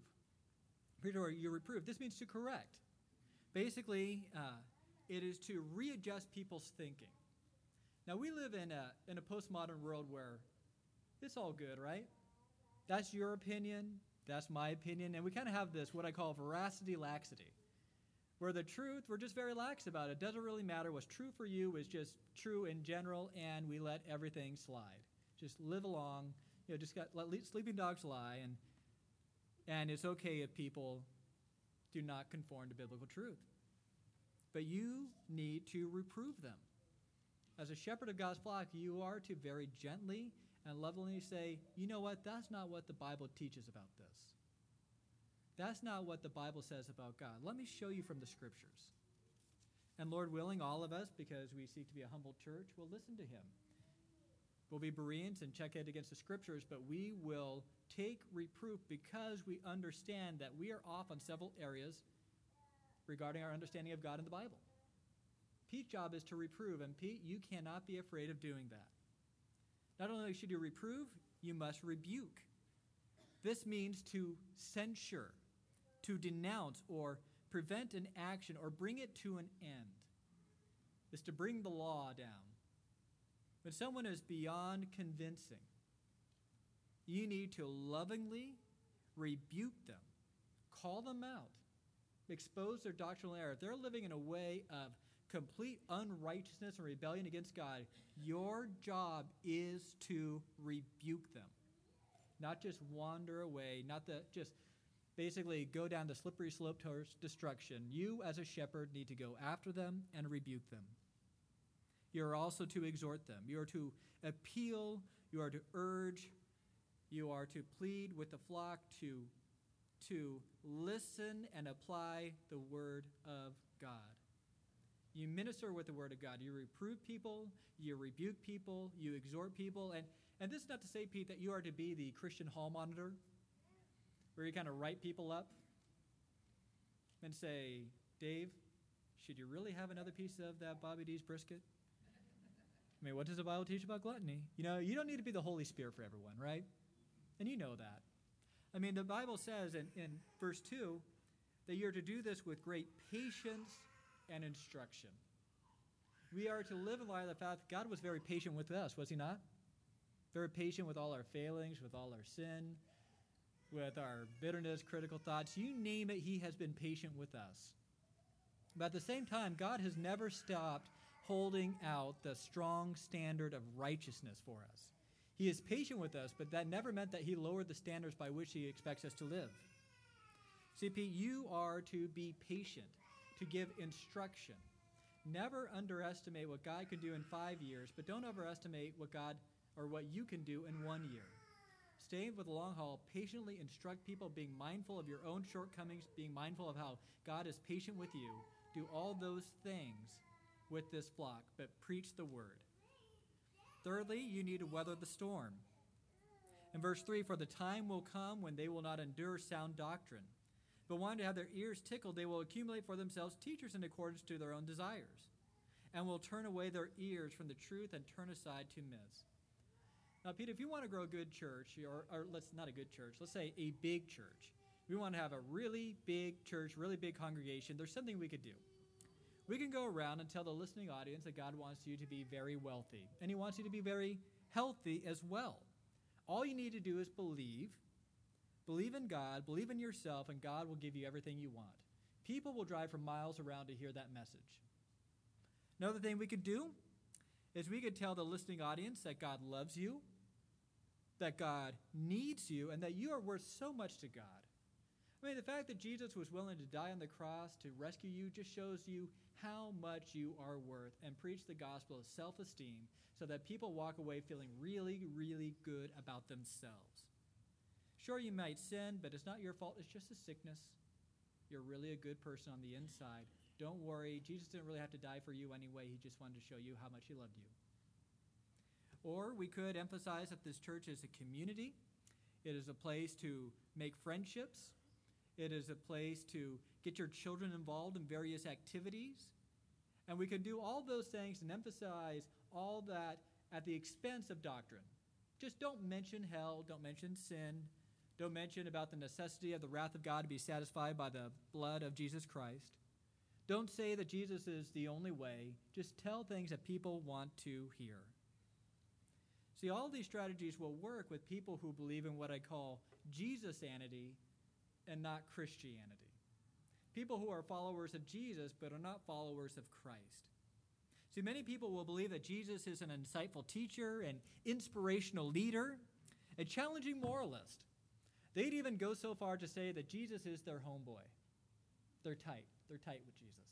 You reprove. This means to correct. Basically, it is to readjust people's thinking. Now, we live in a postmodern world where it's all good, right? That's your opinion, that's my opinion, and we kind of have this, what I call veracity laxity, where the truth, we're just very lax about it. It doesn't really matter. What's true for you is just true in general, and we let everything slide. Just live along, just let sleeping dogs lie, and it's okay if people do not conform to biblical truth. But you need to reprove them. As a shepherd of God's flock, you are to very gently and lovingly say, you know what, that's not what the Bible teaches about this. That's not what the Bible says about God. Let me show you from the Scriptures. And Lord willing, all of us, because we seek to be a humble church, will listen to him. We'll be Bereans and check it against the Scriptures, but we will take reproof because we understand that we are off on several areas regarding our understanding of God in the Bible. Pete's job is to reprove, and Pete, you cannot be afraid of doing that. Not only should you reprove, you must rebuke. This means to censure, to denounce, or prevent an action, or bring it to an end. It's to bring the law down. When someone is beyond convincing, you need to lovingly rebuke them, call them out, expose their doctrinal error. If they're living in a way of complete unrighteousness and rebellion against God, your job is to rebuke them. Not just wander away, not just basically go down the slippery slope towards destruction. You, as a shepherd, need to go after them and rebuke them. You are also to exhort them. You are to appeal. You are to urge. You are to plead with the flock to listen and apply the word of God. You minister with the word of God. You reprove people. You rebuke people. You exhort people. And this is not to say, Pete, that you are to be the Christian hall monitor, where you kind of write people up and say, Dave, should you really have another piece of that Bobby D's brisket? I mean, what does the Bible teach about gluttony? You know, you don't need to be the Holy Spirit for everyone, right? And you know that. I mean, the Bible says in verse 2 that you're to do this with great patience and instruction. We are to live in light of the fact that God was very patient with us, was he not? Very patient with all our failings, with all our sin, with our bitterness, critical thoughts. You name it, he has been patient with us. But at the same time, God has never stopped holding out the strong standard of righteousness for us. He is patient with us, but that never meant that he lowered the standards by which he expects us to live. See, Pete, you are to be patient, to give instruction. Never underestimate what God can do in 5 years, but don't overestimate what God or what you can do in 1 year. Stay for the long haul, patiently instruct people, being mindful of your own shortcomings, being mindful of how God is patient with you. Do all those things with this flock, but preach the word. Thirdly, you need to weather the storm. In verse 3, for the time will come when they will not endure sound doctrine, but wanting to have their ears tickled, they will accumulate for themselves teachers in accordance to their own desires, and will turn away their ears from the truth and turn aside to myths. Now, Pete, if you want to grow a good church, or let's not a good church, let's say a big church. We want to have a really big church, really big congregation. There's something we could do. We can go around and tell the listening audience that God wants you to be very wealthy, and he wants you to be very healthy as well. All you need to do is believe in God, believe in yourself, and God will give you everything you want. People will drive for miles around to hear that message. Another thing we could do is we could tell the listening audience that God loves you, that God needs you, and that you are worth so much to God. I mean, the fact that Jesus was willing to die on the cross to rescue you just shows you how much you are worth, and preach the gospel of self-esteem so that people walk away feeling really, really good about themselves. Sure, you might sin, but it's not your fault. It's just a sickness. You're really a good person on the inside. Don't worry. Jesus didn't really have to die for you anyway. He just wanted to show you how much he loved you. Or we could emphasize that this church is a community. It is a place to make friendships. It is a place to get your children involved in various activities. And we can do all those things and emphasize all that at the expense of doctrine. Just don't mention hell. Don't mention sin. Don't mention about the necessity of the wrath of God to be satisfied by the blood of Jesus Christ. Don't say that Jesus is the only way. Just tell things that people want to hear. See, all these strategies will work with people who believe in what I call Jesus-anity and not Christianity. People who are followers of Jesus but are not followers of Christ. See, many people will believe that Jesus is an insightful teacher, an inspirational leader, a challenging moralist. They'd even go so far to say that Jesus is their homeboy. They're tight. They're tight with Jesus.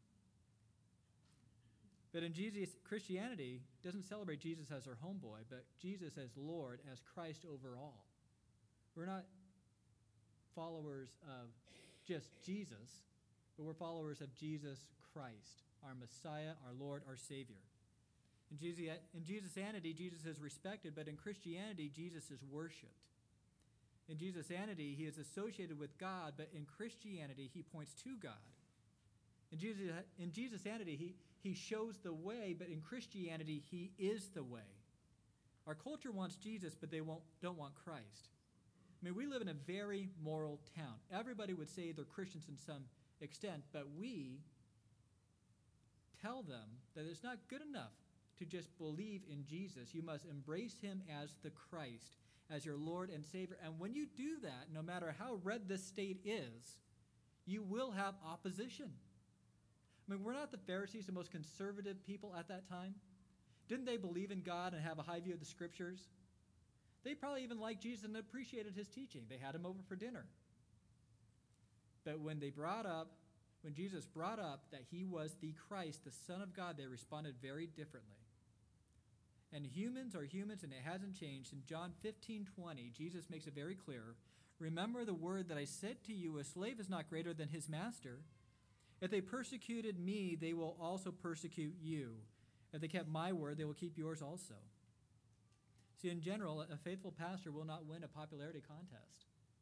But in Jesus, Christianity doesn't celebrate Jesus as our homeboy, but Jesus as Lord, as Christ over all. We're not followers of just Jesus, but we're followers of Jesus Christ, our Messiah, our Lord, our Savior. In Jesusanity, Jesus is respected, but in Christianity, Jesus is worshipped. In Jesusanity, he is associated with God, but in Christianity, he points to God. In Jesusanity, he shows the way, but in Christianity, he is the way. Our culture wants Jesus, but they don't want Christ. I mean, we live in a very moral town. Everybody would say they're Christians in some extent, but we tell them that it's not good enough to just believe in Jesus. You must embrace him as the Christ, as your Lord and Savior. And when you do that, no matter how red this state is, you will have opposition. I mean, were not the Pharisees the most conservative people at that time? Didn't they believe in God and have a high view of the Scriptures? They probably even liked Jesus and appreciated his teaching. They had him over for dinner. But when Jesus brought up that he was the Christ, the Son of God, they responded very differently. And humans are humans, and it hasn't changed. In John 15:20, Jesus makes it very clear, remember the word that I said to you, a slave is not greater than his master. If they persecuted me, they will also persecute you. If they kept my word, they will keep yours also. See, in general, a faithful pastor will not win a popularity contest.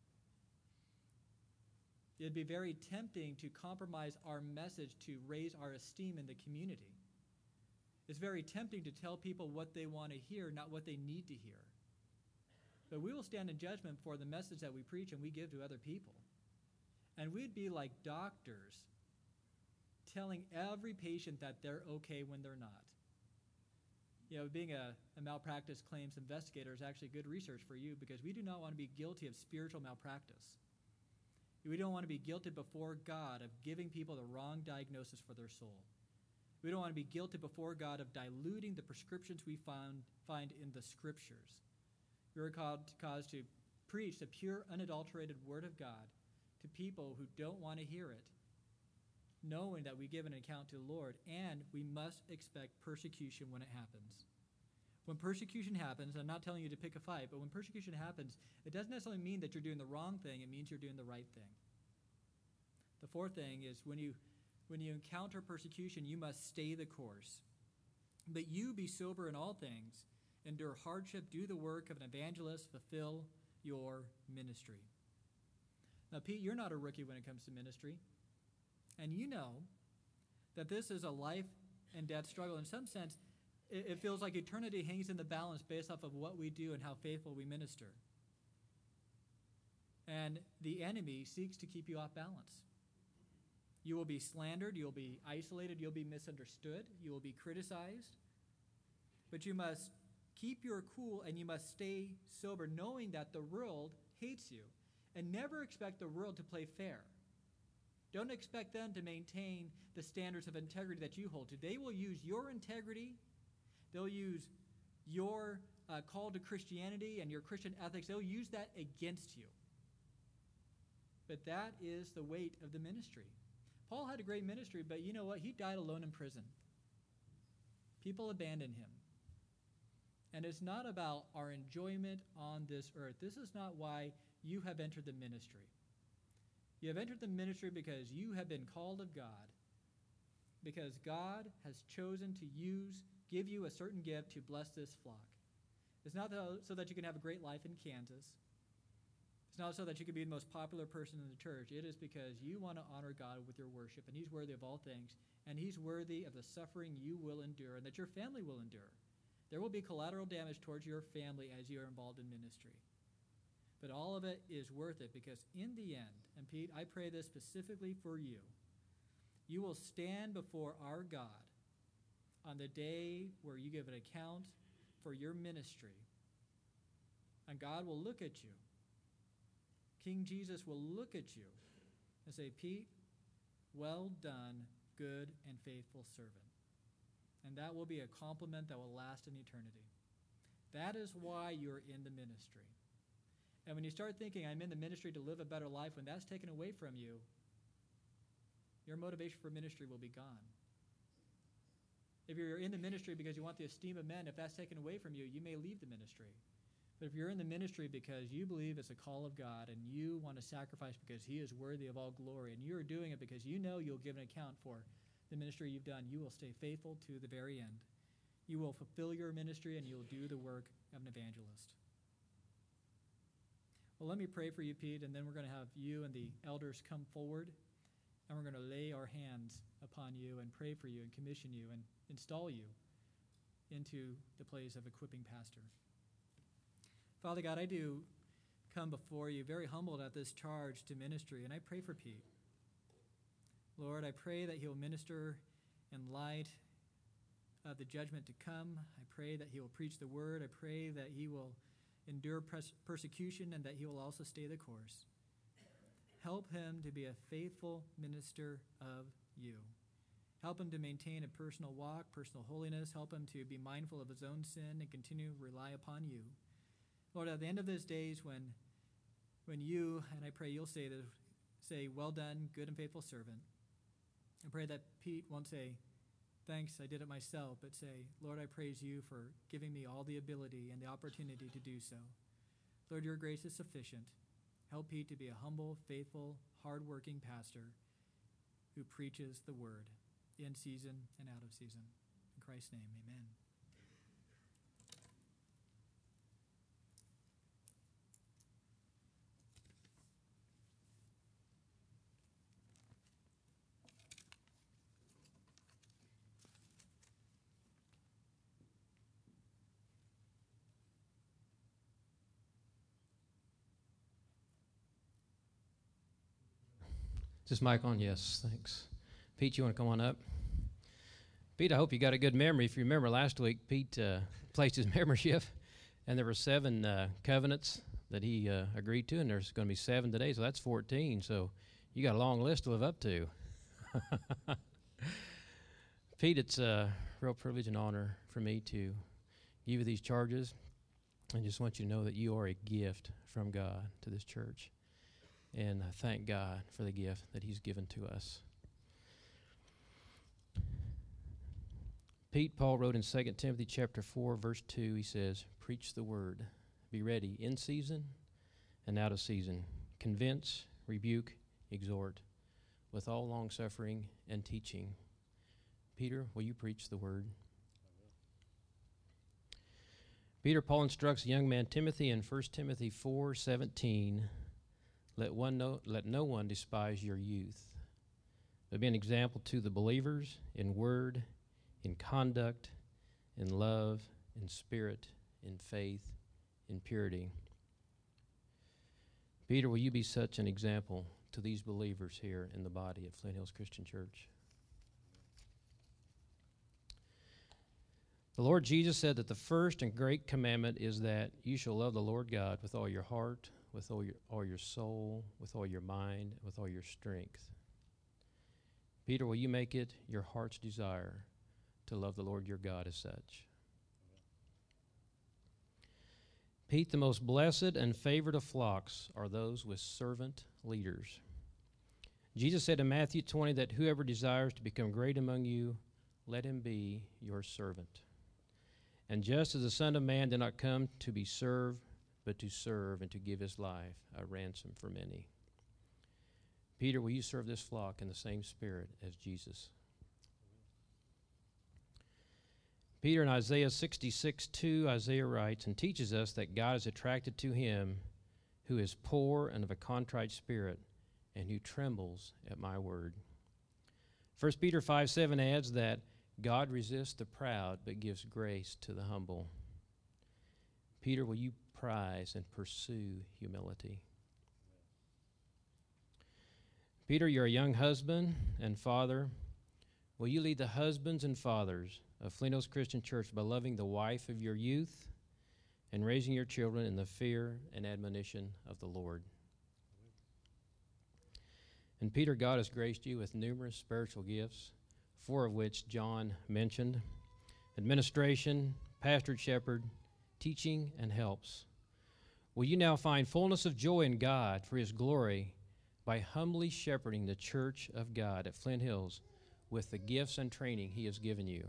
It'd be very tempting to compromise our message to raise our esteem in the community. It's very tempting to tell people what they want to hear, not what they need to hear. But we will stand in judgment for the message that we preach and we give to other people. And we'd be like doctors telling every patient that they're okay when they're not. You know, being a malpractice claims investigator is actually good research for you, because we do not want to be guilty of spiritual malpractice. We don't want to be guilty before God of giving people the wrong diagnosis for their soul. We don't want to be guilty before God of diluting the prescriptions we find in the Scriptures. We are caused to preach the pure, unadulterated Word of God to people who don't want to hear it, knowing that we give an account to the Lord, and we must expect persecution when it happens. When persecution happens, I'm not telling you to pick a fight, but when persecution happens, it doesn't necessarily mean that you're doing the wrong thing. It means you're doing the right thing. The fourth thing is when you encounter persecution, you must stay the course. But you be sober in all things, endure hardship, do the work of an evangelist, fulfill your ministry. Now, Pete, you're not a rookie when it comes to ministry. And you know that this is a life and death struggle. In some sense, it feels like eternity hangs in the balance based off of what we do and how faithful we minister. And the enemy seeks to keep you off balance. You will be slandered, you'll be isolated, you'll be misunderstood, you will be criticized. But you must keep your cool and you must stay sober, knowing that the world hates you. And never expect the world to play fair. Don't expect them to maintain the standards of integrity that you hold to. They will use your integrity. They'll use your call to Christianity and your Christian ethics. They'll use that against you. But that is the weight of the ministry. Paul had a great ministry, but you know what? He died alone in prison. People abandoned him. And it's not about our enjoyment on this earth. This is not why you have entered the ministry. You have entered the ministry because you have been called of God, because God has chosen to give you a certain gift to bless this flock. It's not so that you can have a great life in Kansas. It's not so that you can be the most popular person in the church. It is because you want to honor God with your worship, and he's worthy of all things, and he's worthy of the suffering you will endure and that your family will endure. There will be collateral damage towards your family as you are involved in ministry. But all of it is worth it, because in the end, and Pete, I pray this specifically for you, you will stand before our God on the day where you give an account for your ministry. And God will look at you. King Jesus will look at you and say, Pete, well done, good and faithful servant. And that will be a compliment that will last in eternity. That is why you're in the ministry. And when you start thinking, I'm in the ministry to live a better life, when that's taken away from you, your motivation for ministry will be gone. If you're in the ministry because you want the esteem of men, if that's taken away from you, you may leave the ministry. But if you're in the ministry because you believe it's a call of God and you want to sacrifice because he is worthy of all glory, and you're doing it because you know you'll give an account for the ministry you've done, you will stay faithful to the very end. You will fulfill your ministry and you'll do the work of an evangelist. Well, let me pray for you, Pete, and then we're going to have you and the elders come forward, and we're going to lay our hands upon you and pray for you and commission you and install you into the place of equipping pastor. Father God, I do come before you very humbled at this charge to ministry, and I pray for Pete. Lord, I pray that he will minister in light of the judgment to come. I pray that he will preach the word. I pray that he will endure persecution and that he will also stay the course. Help him to be a faithful minister of you. Help him to maintain a personal walk, personal holiness. Help him to be mindful of his own sin and continue to rely upon you. Lord, at the end of those days when you, and I pray you'll say, well done, good and faithful servant, I pray that Pete won't say, thanks, I did it myself, but say, Lord, I praise you for giving me all the ability and the opportunity to do so. Lord, your grace is sufficient. Help Pete to be a humble, faithful, hard-working pastor who preaches the word in season and out of season. In Christ's name, amen. Is this mic on? Yes, thanks. Pete, you want to come on up? Pete, I hope you got a good memory. If you remember last week, Pete placed his membership, and there were 7 covenants that he agreed to, and there's going to be 7 today, so that's 14. So you got a long list to live up to. Pete, it's a real privilege and honor for me to give you these charges. I just want you to know that you are a gift from God to this church. And I thank God for the gift that he's given to us. Paul wrote in 2 Timothy chapter 4, verse 2, he says, preach the word, be ready in season and out of season. Convince, rebuke, exhort, with all longsuffering and teaching. Peter, will you preach the word? Paul instructs the young man Timothy in 1 Timothy 4:17, let no one despise your youth, but be an example to the believers in word, in conduct, in love, in spirit, in faith, in purity. Peter, will you be such an example to these believers here in the body at Flint Hills Christian Church? The Lord Jesus said that the first and great commandment is that you shall love the Lord God with all your heart, with all your soul, with all your mind, with all your strength. Peter, will you make it your heart's desire to love the Lord your God as such? Pete, the most blessed and favored of flocks are those with servant leaders. Jesus said in Matthew 20 that whoever desires to become great among you, let him be your servant. And just as the Son of Man did not come to be served, but to serve and to give his life a ransom for many. Peter, will you serve this flock in the same spirit as Jesus? Peter, in Isaiah 66:2, Isaiah writes and teaches us that God is attracted to him who is poor and of a contrite spirit and who trembles at my word. 1 Peter 5:7 adds that God resists the proud but gives grace to the humble. Peter, will you prize and pursue humility? Peter, you're a young husband and father. Will you lead the husbands and fathers of Flint Hills Christian Church by loving the wife of your youth and raising your children in the fear and admonition of the Lord? And Peter, God has graced you with numerous spiritual gifts, 4 of which John mentioned: administration, pastor, shepherd, teaching, and helps. Will you now find fullness of joy in God for his glory by humbly shepherding the church of God at Flint Hills with the gifts and training he has given you?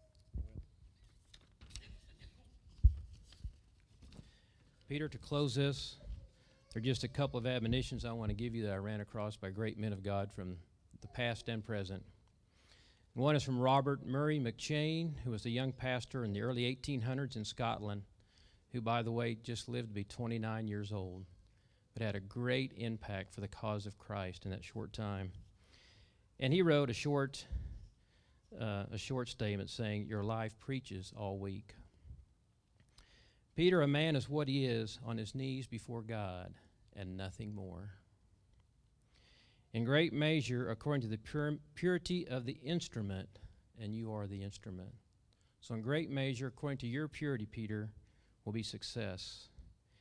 Peter, to close this, there are just a couple of admonitions I want to give you that I ran across by great men of God from the past and present. One is from Robert Murray McChain, who was a young pastor in the early 1800s in Scotland, who, by the way, just lived to be 29 years old, but had a great impact for the cause of Christ in that short time. And he wrote a short statement saying, "Your life preaches all week." Peter, a man is what he is on his knees before God and nothing more. In great measure, according to the purity of the instrument, and you are the instrument. So in great measure, according to your purity, Peter, will be success.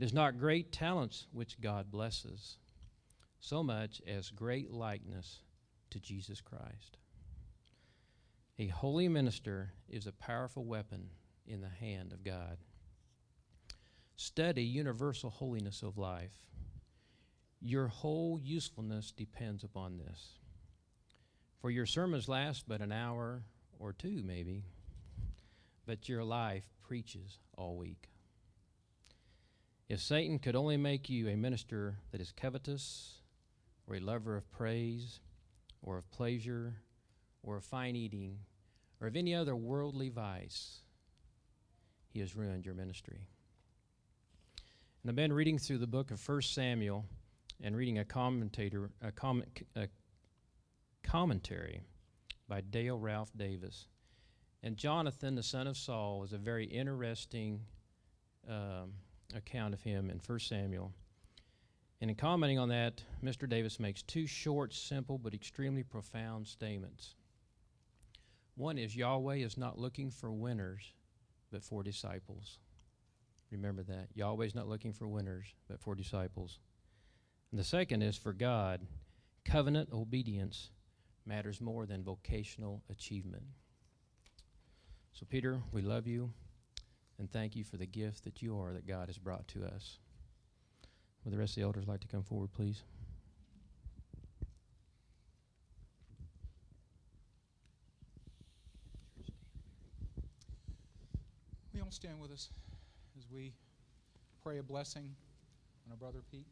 It is not great talents which God blesses, so much as great likeness to Jesus Christ. A holy minister is a powerful weapon in the hand of God. Study universal holiness of life. Your whole usefulness depends upon this. For your sermons last but an hour or two, maybe, but your life preaches all week. If Satan could only make you a minister that is covetous, or a lover of praise, or of pleasure, or of fine eating, or of any other worldly vice, he has ruined your ministry. And I've been reading through the book of 1 Samuel and reading a commentary by Dale Ralph Davis. And Jonathan, the son of Saul, is a very interesting account of him in 1 Samuel. And in commenting on that, Mr. Davis makes two short, simple, but extremely profound statements. One is Yahweh is not looking for winners, but for disciples. Remember that. Yahweh is not looking for winners, but for disciples. And the second is for God, covenant obedience matters more than vocational achievement. So, Peter, we love you and thank you for the gift that you are that God has brought to us. Would the rest of the elders like to come forward, please? Will you all stand with us as we pray a blessing on our brother Pete?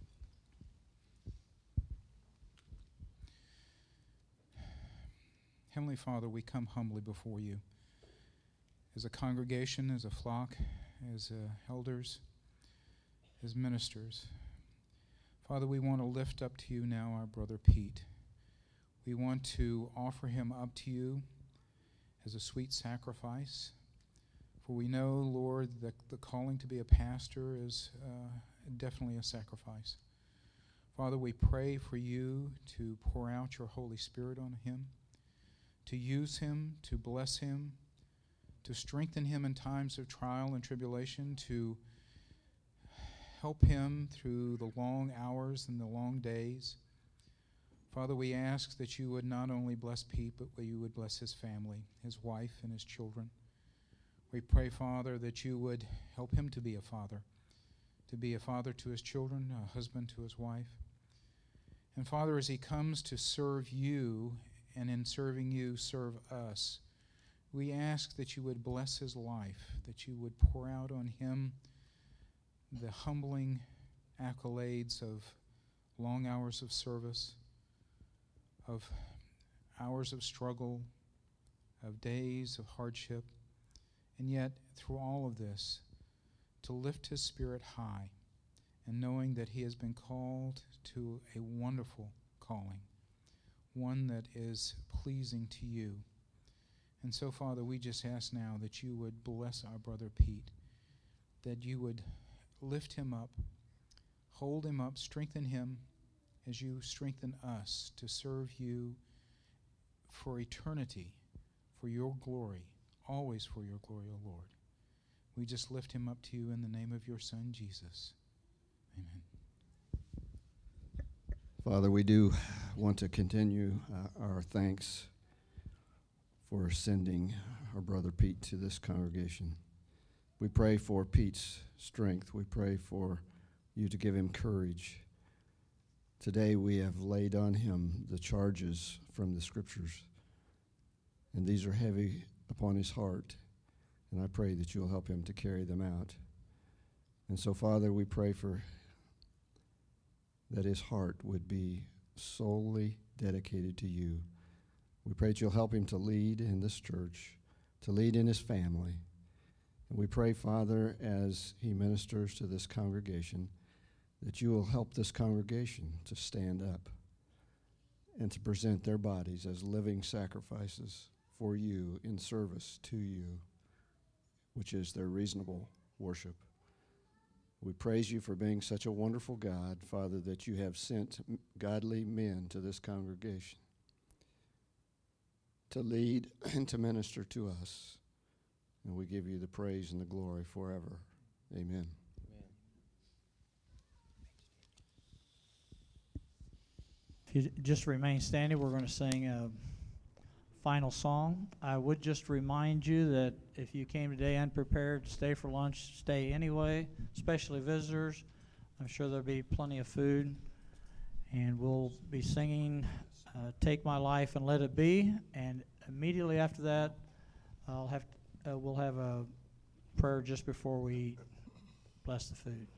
Heavenly Father, we come humbly before you as a congregation, as a flock, as elders, as ministers. Father, we want to lift up to you now our brother Pete. We want to offer him up to you as a sweet sacrifice. For we know, Lord, that the calling to be a pastor is definitely a sacrifice. Father, we pray for you to pour out your Holy Spirit on him, to use him, to bless him, to strengthen him in times of trial and tribulation, to help him through the long hours and the long days. Father, we ask that you would not only bless Pete, but that you would bless his family, his wife, and his children. We pray, Father, that you would help him to be a father to his children, a husband to his wife. And Father, as he comes to serve you, and in serving you, serve us, we ask that you would bless his life, that you would pour out on him the humbling accolades of long hours of service, of hours of struggle, of days of hardship, and yet through all of this, to lift his spirit high, and knowing that he has been called to a wonderful calling, one that is pleasing to you. And so, Father, we just ask now that you would bless our brother Pete, that you would lift him up, hold him up, strengthen him as you strengthen us to serve you for eternity, for your glory, always for your glory, O Lord. We just lift him up to you in the name of your Son, Jesus. Amen. Father, we do want to continue our thanks for sending our brother Pete to this congregation. We pray for Pete's strength. We pray for you to give him courage. Today we have laid on him the charges from the Scriptures, and these are heavy upon his heart, and I pray that you'll help him to carry them out. And so, Father, we pray for that his heart would be solely dedicated to you. We pray that you'll help him to lead in this church, to lead in his family. And we pray, Father, as he ministers to this congregation, that you will help this congregation to stand up and to present their bodies as living sacrifices for you in service to you, which is their reasonable worship. We praise you for being such a wonderful God, Father, that you have sent godly men to this congregation to lead and to minister to us. And we give you the praise and the glory forever. Amen. Amen. If you just remain standing, we're going to sing a final song. I would just remind you that if you came today unprepared to stay for lunch, stay anyway, especially visitors. I'm sure there'll be plenty of food. And we'll be singing Take My Life and Let It Be. And immediately after that, we'll have a prayer just before we bless the food.